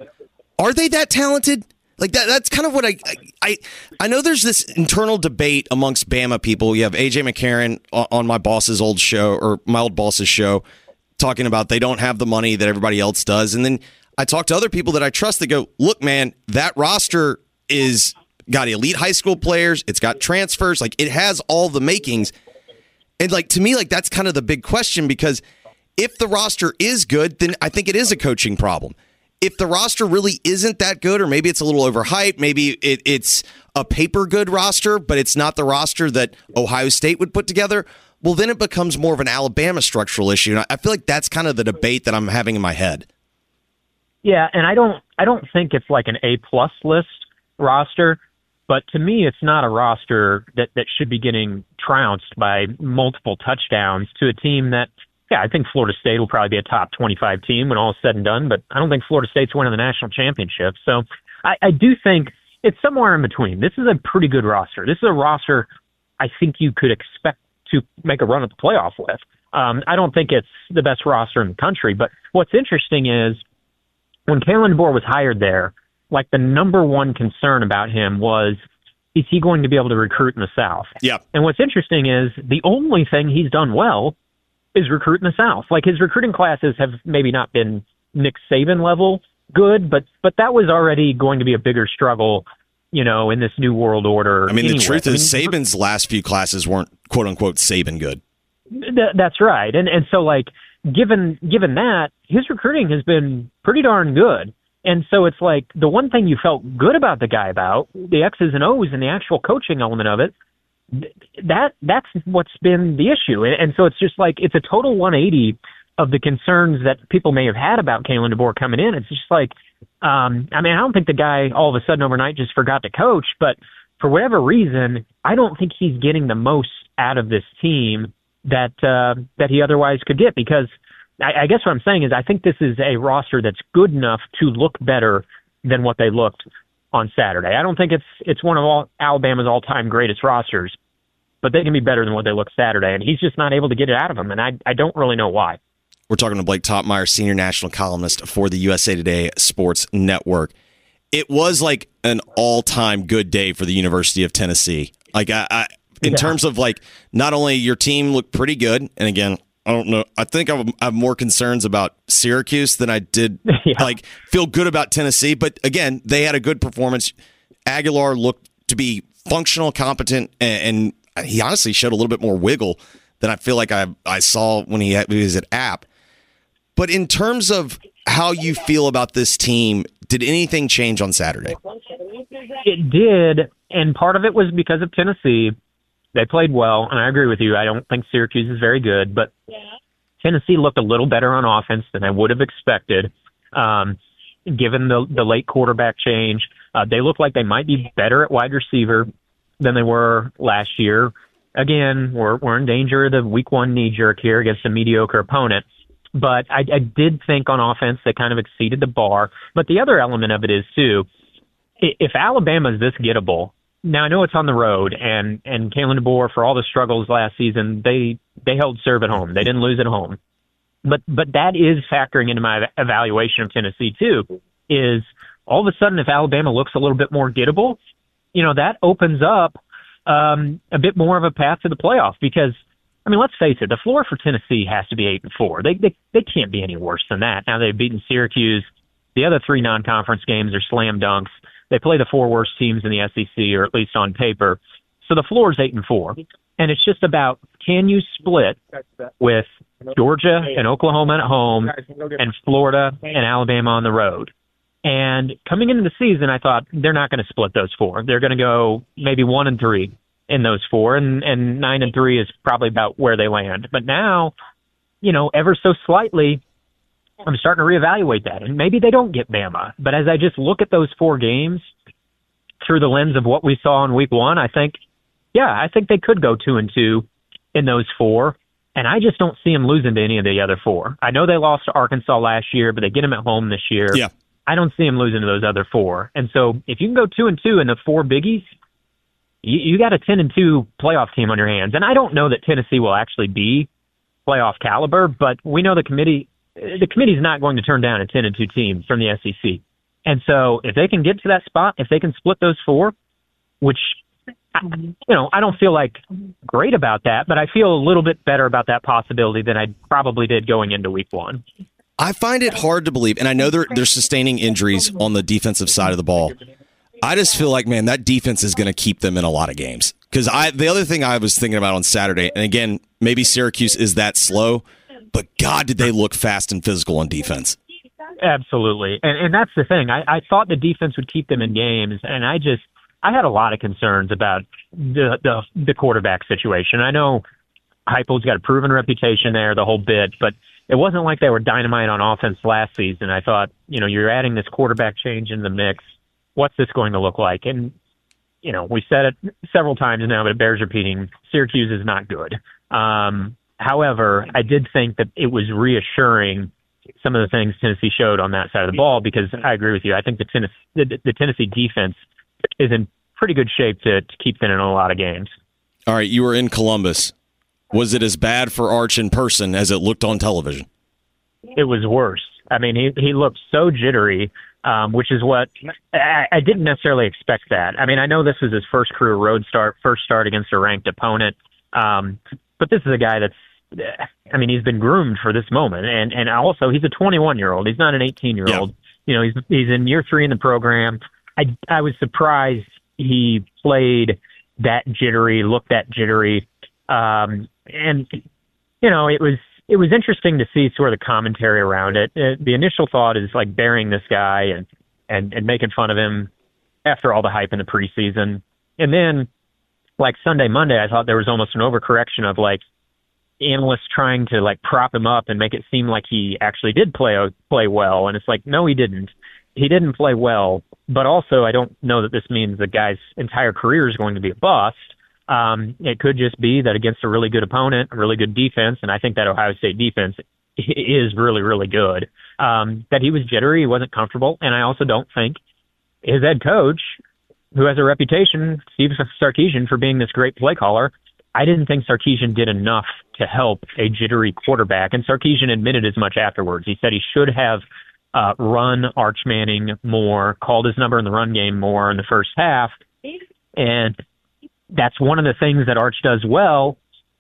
are they that talented? Like that. That's kind of what I I I know. There's this internal debate amongst Bama people. You have A J McCarron on my boss's old show, or my old boss's show, talking about they don't have the money that everybody else does. And then I talk to other people that I trust that go, look, man, that roster is got elite high school players. It's got transfers. Like it has all the makings. And like, to me, like that's kind of the big question, because if the roster is good, then I think it is a coaching problem. If the roster really isn't that good, or maybe it's a little overhyped, maybe it, it's a paper good roster, but it's not the roster that Ohio State would put together, well, then it becomes more of an Alabama structural issue. And I feel like that's kind of the debate that I'm having in my head. Yeah, and I don't I don't think it's like an A-plus list roster, but to me it's not a roster that, that should be getting trounced by multiple touchdowns to a team that, yeah, I think Florida State will probably be a top twenty-five team when all is said and done, but I don't think Florida State's winning the national championship. So I, I do think it's somewhere in between. This is a pretty good roster. This is a roster I think you could expect to make a run at the playoff with. Um, I don't think it's the best roster in the country, but what's interesting is when Kalen DeBoer was hired there, like the number one concern about him was, is he going to be able to recruit in the South? Yeah. And what's interesting is the only thing he's done well is recruit in the South. Like his recruiting classes have maybe not been Nick Saban level good, but but that was already going to be a bigger struggle, you know, in this new world order. I mean, anyway. the truth I is mean, Saban's last few classes weren't quote unquote Saban good. Th- that's right. And and so like given given that, his recruiting has been pretty darn good. And so it's like the one thing you felt good about the guy about, the X's and O's and the actual coaching element of it, that that's what's been the issue. And, and so it's just like it's a total one eighty of the concerns that people may have had about Kalen DeBoer coming in. It's just like, um, I mean, I don't think the guy all of a sudden overnight just forgot to coach, but for whatever reason, I don't think he's getting the most out of this team that uh, that he otherwise could get, because I, I guess what I'm saying is I think this is a roster that's good enough to look better than what they looked on Saturday. I don't think it's it's one of all Alabama's all-time greatest rosters, but they can be better than what they looked Saturday, and he's just not able to get it out of them, and I I don't really know why. We're talking to Blake Topmeyer, senior national columnist for the U S A Today Sports Network. It was like an all-time good day for the University of Tennessee. Like I, I in yeah. terms of like not only your team looked pretty good, and again, I don't know. I think I have more concerns about Syracuse than I did yeah. like feel good about Tennessee. But again, they had a good performance. Aguilar looked to be functional, competent, and, and he honestly showed a little bit more wiggle than I feel like I I saw when he, had, when he was at App. But in terms of how you feel about this team, did anything change on Saturday? It did, and part of it was because of Tennessee. They played well, and I agree with you. I don't think Syracuse is very good, but Tennessee looked a little better on offense than I would have expected, um, given the the late quarterback change. Uh, they look like they might be better at wide receiver than they were last year. Again, we're we're in danger of the week one knee-jerk here against a mediocre opponent. But I, I did think on offense they kind of exceeded the bar. But the other element of it is, too, if Alabama is this gettable, now I know it's on the road, and, and Kalen DeBoer, for all the struggles last season, they they held serve at home. They didn't lose at home. But but that is factoring into my evaluation of Tennessee, too, is all of a sudden if Alabama looks a little bit more gettable, you know, that opens up um, a bit more of a path to the playoff because, I mean, let's face it, the floor for Tennessee has to be eight and four. They, they, they can't be any worse than that. Now they've beaten Syracuse. The other three non-conference games are slam dunks. They play the four worst teams in the S E C, or at least on paper. So the floor is eight and four. And it's just about, can you split with Georgia and Oklahoma at home and Florida and Alabama on the road? And coming into the season, I thought they're not going to split those four. They're going to go maybe one and three in those four, and, and nine and three is probably about where they land. But now, you know, ever so slightly, I'm starting to reevaluate that. And maybe they don't get Bama. But as I just look at those four games through the lens of what we saw in week one, I think, yeah, I think they could go two and two in those four. And I just don't see them losing to any of the other four. I know they lost to Arkansas last year, but they get them at home this year. Yeah. I don't see them losing to those other four. And so if you can go two and two in the four biggies, you, you got a ten and two playoff team on your hands. And I don't know that Tennessee will actually be playoff caliber, but we know the committee, the committee's not going to turn down a ten and two team from the S E C. And so if they can get to that spot, if they can split those four, which, I, you know, I don't feel like great about that, but I feel a little bit better about that possibility than I probably did going into week one. I find it hard to believe, and I know they're, they're sustaining injuries on the defensive side of the ball. I just feel like, man, that defense is going to keep them in a lot of games. Because I, the other thing I was thinking about on Saturday, and again, maybe Syracuse is that slow, but God, did they look fast and physical on defense. Absolutely. And, and that's the thing. I, I thought the defense would keep them in games, and I just, I had a lot of concerns about the, the, the quarterback situation. I know Heupel's got a proven reputation there, the whole bit, but it wasn't like they were dynamite on offense last season. I thought, you know, you're adding this quarterback change in the mix. What's this going to look like? And, you know, we said it several times now, but it bears repeating. Syracuse is not good. Um, however, I did think that it was reassuring some of the things Tennessee showed on that side of the ball, because I agree with you. I think the Tennessee, the, the Tennessee defense is in pretty good shape to, to keep them in a lot of games. All right, you were in Columbus. Was it as bad for Arch in person as it looked on television? It was worse. I mean, he, he looked so jittery, um, which is what I, I didn't necessarily expect that. I mean, I know this was his first career road start, first start against a ranked opponent. Um, but this is a guy that's, I mean, he's been groomed for this moment. And, and also he's a twenty-one year old. He's not an eighteen year old. Yeah. You know, he's, he's in year three in the program. I, I was surprised he played that jittery, looked that jittery. Um, and, you know, it was, it was interesting to see sort of the commentary around it. Uh, the initial thought is like burying this guy and, and, and making fun of him after all the hype in the preseason. And then like Sunday, Monday, I thought there was almost an overcorrection of like analysts trying to like prop him up and make it seem like he actually did play, play well. And it's like, no, he didn't. He didn't play well, but also I don't know that this means the guy's entire career is going to be a bust. Um, it could just be that against a really good opponent, a really good defense, and I think that Ohio State defense is really, really good, um, that he was jittery, he wasn't comfortable, and I also don't think his head coach, who has a reputation, Steve Sarkisian, for being this great play caller, I didn't think Sarkisian did enough to help a jittery quarterback, and Sarkisian admitted as much afterwards. He said he should have uh, run Arch Manning more, called his number in the run game more in the first half, and that's one of the things that Arch does well,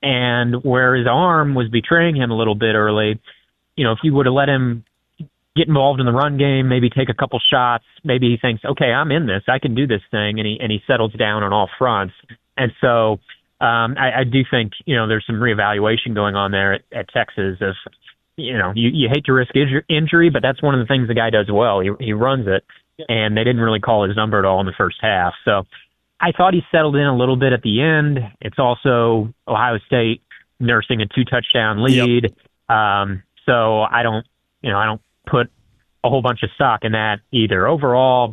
and where his arm was betraying him a little bit early. You know, if you would have let him get involved in the run game, maybe take a couple shots, maybe he thinks, okay, I'm in this, I can do this thing, and he and he settles down on all fronts. And so um, I, I do think, you know, there's some reevaluation going on there at, at Texas of, you know, you, you hate to risk inju- injury, but that's one of the things the guy does well. He, he runs it, and they didn't really call his number at all in the first half. So I thought he settled in a little bit at the end. It's also Ohio State nursing a two-touchdown lead. Yep. Um, so I don't, you know, I don't put a whole bunch of stock in that either. Overall,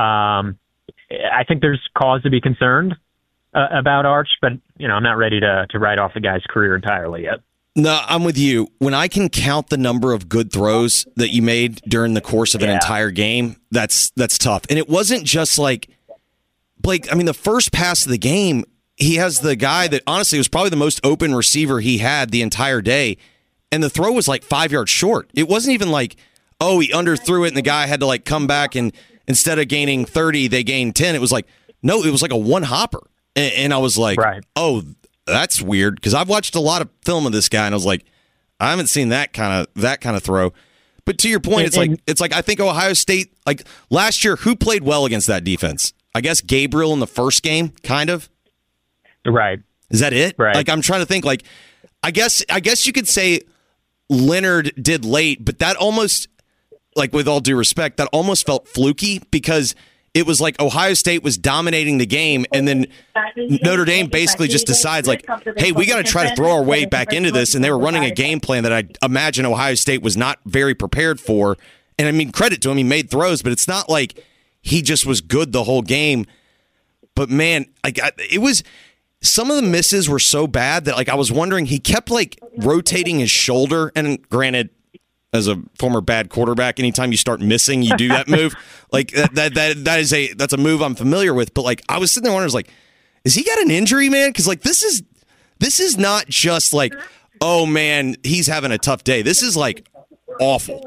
um, I think there's cause to be concerned uh, about Arch, but, you know, I'm not ready to to write off the guy's career entirely yet. No, I'm with you. When I can count the number of good throws that you made during the course of an yeah. entire game, that's that's tough. And it wasn't just like, Blake, I mean, the first pass of the game, he has the guy that honestly was probably the most open receiver he had the entire day, and the throw was like five yards short. It wasn't even like, oh, he underthrew it and the guy had to like come back and instead of gaining thirty, they gained ten. It was like, no, it was like a one hopper. And, and I was like, right. oh, that's weird, because I've watched a lot of film of this guy, and I was like, I haven't seen that kind of that kind of throw. But to your point, and, it's like and, it's like I think Ohio State, like last year, who played well against that defense? I guess Gabriel in the first game, kind of. Right. Is that it? Right. Like I'm trying to think. Like, I guess I guess you could say Leonard did late, but that almost, like with all due respect, that almost felt fluky, because it was like Ohio State was dominating the game, and then Notre Dame basically just decides, like, hey, we got to try to throw our way back into this, and they were running a game plan that I imagine Ohio State was not very prepared for. And I mean, credit to him, he made throws, but it's not like he just was good the whole game. But man, like it was, some of the misses were so bad that like I was wondering, he kept like rotating his shoulder, and granted, as a former bad quarterback, anytime you start missing, you do that move. Like that, that, that, that is a, that's a move I'm familiar with. But like, I was sitting there wondering, I was like, is he got an injury, man? Cause like, this is, this is not just like, oh man, he's having a tough day. This is like awful.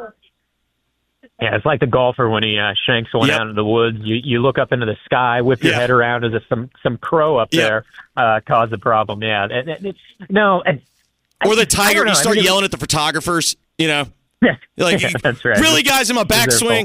Yeah. It's like the golfer when he uh, shanks one yep. out of the woods. You, you look up into the sky, whip your yeah. head around as if some, some crow up yep. there uh, caused the problem. Yeah. And, and it's, no. And, or the tiger, know, you start I mean, yelling at the photographers, you know? Yeah, like, yeah, that's right. Really, guys, in my backswing?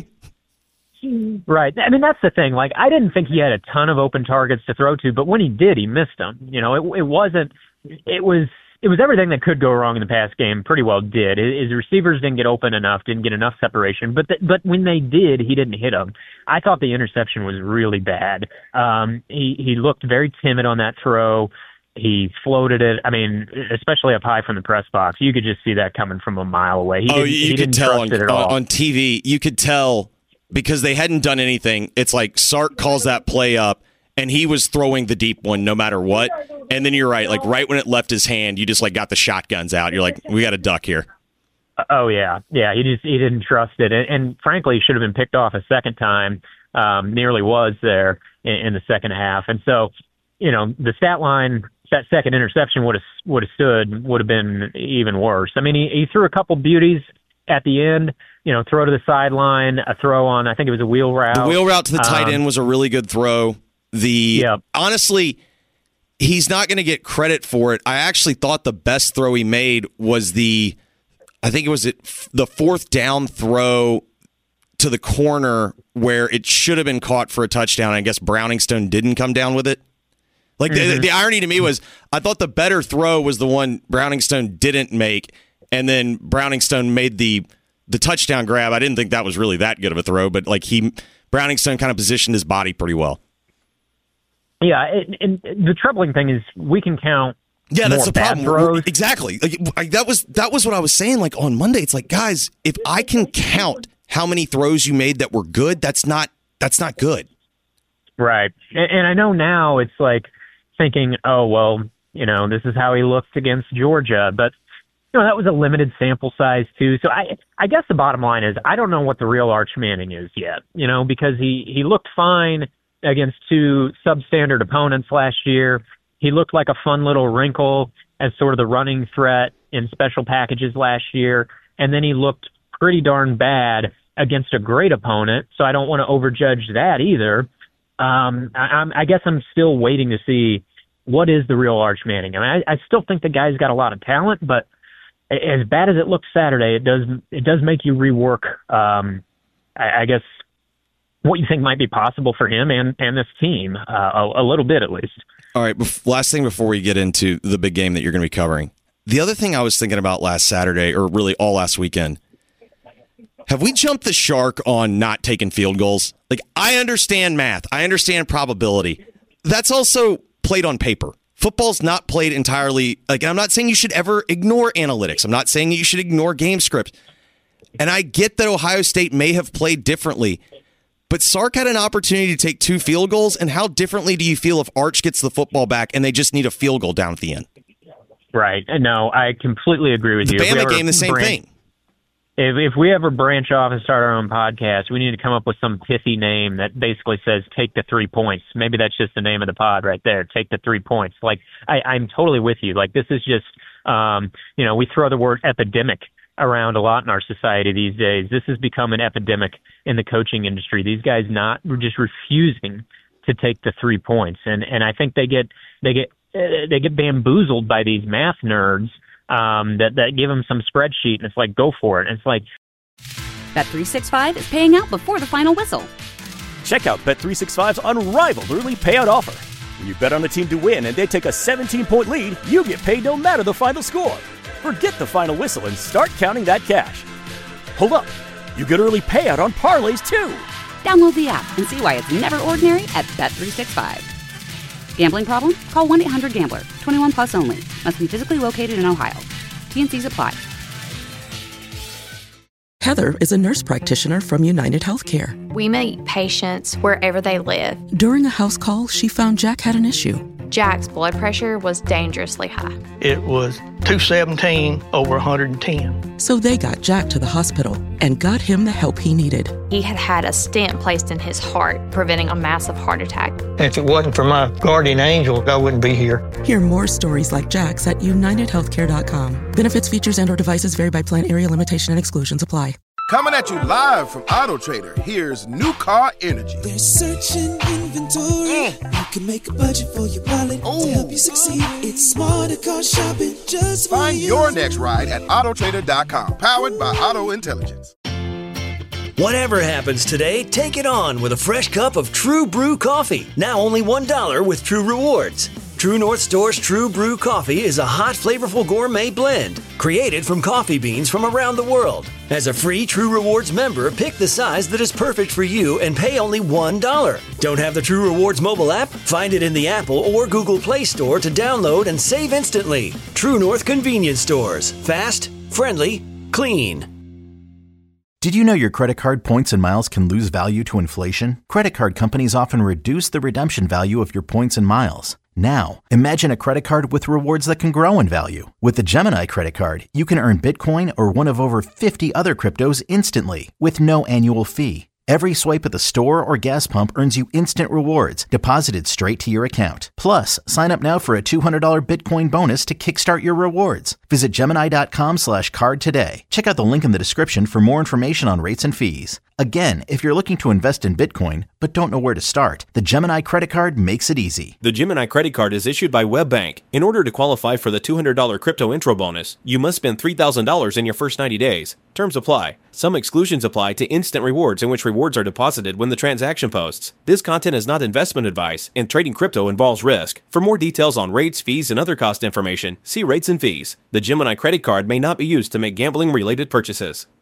Right. I mean, that's the thing. Like, I didn't think he had a ton of open targets to throw to, but when he did, he missed them. You know, it, it wasn't. It was. It was everything that could go wrong in the past game. Pretty well did. His receivers didn't get open enough, didn't get enough separation. But the, but when they did, he didn't hit them. I thought the interception was really bad. Um, he he looked very timid on that throw. He floated it. I mean, especially up high from the press box, you could just see that coming from a mile away. He oh, didn't, you he could didn't tell trust on, it at all. on T V. You could tell because they hadn't done anything. It's like Sark calls that play up, and he was throwing the deep one no matter what. And then you're right, like right when it left his hand, you just like got the shotguns out. You're like, we got a duck here. Oh yeah, yeah. He just he didn't trust it, and, and frankly, he should have been picked off a second time. Um, nearly was there in, in the second half, and so you know the stat line. That second interception would have would have stood would have been even worse. I mean, he, he threw a couple beauties at the end. You know, throw to the sideline, a throw on. I think it was a wheel route. The wheel route to the tight um, end was a really good throw. The yep. honestly, he's not going to get credit for it. I actually thought the best throw he made was the, I think it was it, the fourth down throw to the corner where it should have been caught for a touchdown. I guess Browningstone didn't come down with it. Like mm-hmm. the, the irony to me was, I thought the better throw was the one Browningstone didn't make, and then Browningstone made the the touchdown grab. I didn't think that was really that good of a throw, but like he Browningstone kind of positioned his body pretty well. Yeah, and, and the troubling thing is we can count. Yeah, that's more the bad problem. Throws. Exactly. Like, I, that was that was what I was saying. Like on Monday, it's like, guys, if I can count how many throws you made that were good, that's not that's not good. Right, and, and I know now it's like thinking, oh well, you know, this is how he looked against Georgia, but you know that was a limited sample size too. So I I guess the bottom line is I don't know what the real Arch Manning is yet. You know, because he he looked fine against two substandard opponents last year. He looked like a fun little wrinkle as sort of the running threat in special packages last year. And then he looked pretty darn bad against a great opponent. So I don't want to overjudge that either. Um, I, I'm, I guess I'm still waiting to see what is the real Arch Manning. I mean, I, I still think the guy's got a lot of talent, but as bad as it looked Saturday, it does, it does make you rework, um, I, I guess, what you think might be possible for him and, and this team uh, a, a little bit at least. All right, last thing before we get into the big game that you're going to be covering. The other thing I was thinking about last Saturday, or really all last weekend, have we jumped the shark on not taking field goals? Like, I understand math. I understand probability. That's also played on paper. Football's not played entirely. Like, I'm not saying you should ever ignore analytics. I'm not saying that you should ignore game scripts. And I get that Ohio State may have played differently, but Sark had an opportunity to take two field goals, and how differently do you feel if Arch gets the football back and they just need a field goal down at the end? Right. No, I completely agree with the you. The Bama game, the same branch, thing. If, if we ever branch off and start our own podcast, we need to come up with some pithy name that basically says, take the three points. Maybe that's just the name of the pod right there. Take the three points. Like, I, I'm totally with you. Like, this is just, um, you know, we throw the word epidemic around a lot in our society these days. This has become an epidemic in the coaching industry. These guys not just refusing to take the three points. And and I think they get they get uh, they get bamboozled by these math nerds um, that that give them some spreadsheet and it's like, go for it. And it's like, Bet three sixty-five is paying out before the final whistle. Check out Bet three sixty-five's unrivaled early payout offer. When you bet on the team to win and they take a seventeen-point lead, you get paid no matter the final score. Forget the final whistle and start counting that cash. Hold up. You get early payout on parlays, too. Download the app and see why it's never ordinary at Bet three sixty-five. Gambling problem? Call one eight hundred gambler. twenty-one plus only. Must be physically located in Ohio. T N Cs apply. Heather is a nurse practitioner from United Healthcare. We meet patients wherever they live. During a house call, she found Jack had an issue. Jack's blood pressure was dangerously high. It was two seventeen over one hundred ten. So they got Jack to the hospital and got him the help he needed. He had had a stent placed in his heart, preventing a massive heart attack. If it wasn't for my guardian angel, I wouldn't be here. Hear more stories like Jack's at united healthcare dot com. Benefits, features, and or devices vary by plan, area, limitation, and exclusions apply. Coming at you live from Auto Trader, here's New Car Energy. They're searching inventory. Mm. You can make a budget for your wallet Ooh. To help you succeed. It's smarter car shopping just for Find you. your next ride at auto trader dot com. Powered by Auto Intelligence. Whatever happens today, take it on with a fresh cup of True Brew coffee. Now only one dollar with True Rewards. True North Store's True Brew Coffee is a hot, flavorful gourmet blend created from coffee beans from around the world. As a free True Rewards member, pick the size that is perfect for you and pay only one dollar. Don't have the True Rewards mobile app? Find it in the Apple or Google Play Store to download and save instantly. True North Convenience Stores. Fast, friendly, clean. Did you know your credit card points and miles can lose value to inflation? Credit card companies often reduce the redemption value of your points and miles. Now, imagine a credit card with rewards that can grow in value. With the Gemini credit card, you can earn Bitcoin or one of over fifty other cryptos instantly with no annual fee. Every swipe at the store or gas pump earns you instant rewards deposited straight to your account. Plus, sign up now for a two hundred dollars Bitcoin bonus to kickstart your rewards. Visit Gemini dot com slash card today. Check out the link in the description for more information on rates and fees. Again, if you're looking to invest in Bitcoin but don't know where to start, the Gemini credit card makes it easy. The Gemini credit card is issued by WebBank. In order to qualify for the two hundred dollars crypto intro bonus, you must spend three thousand dollars in your first ninety days. Terms apply. Some exclusions apply to instant rewards in which rewards are deposited when the transaction posts. This content is not investment advice, and trading crypto involves risk. For more details on rates, fees, and other cost information, see rates and fees. The Gemini credit card may not be used to make gambling-related purchases.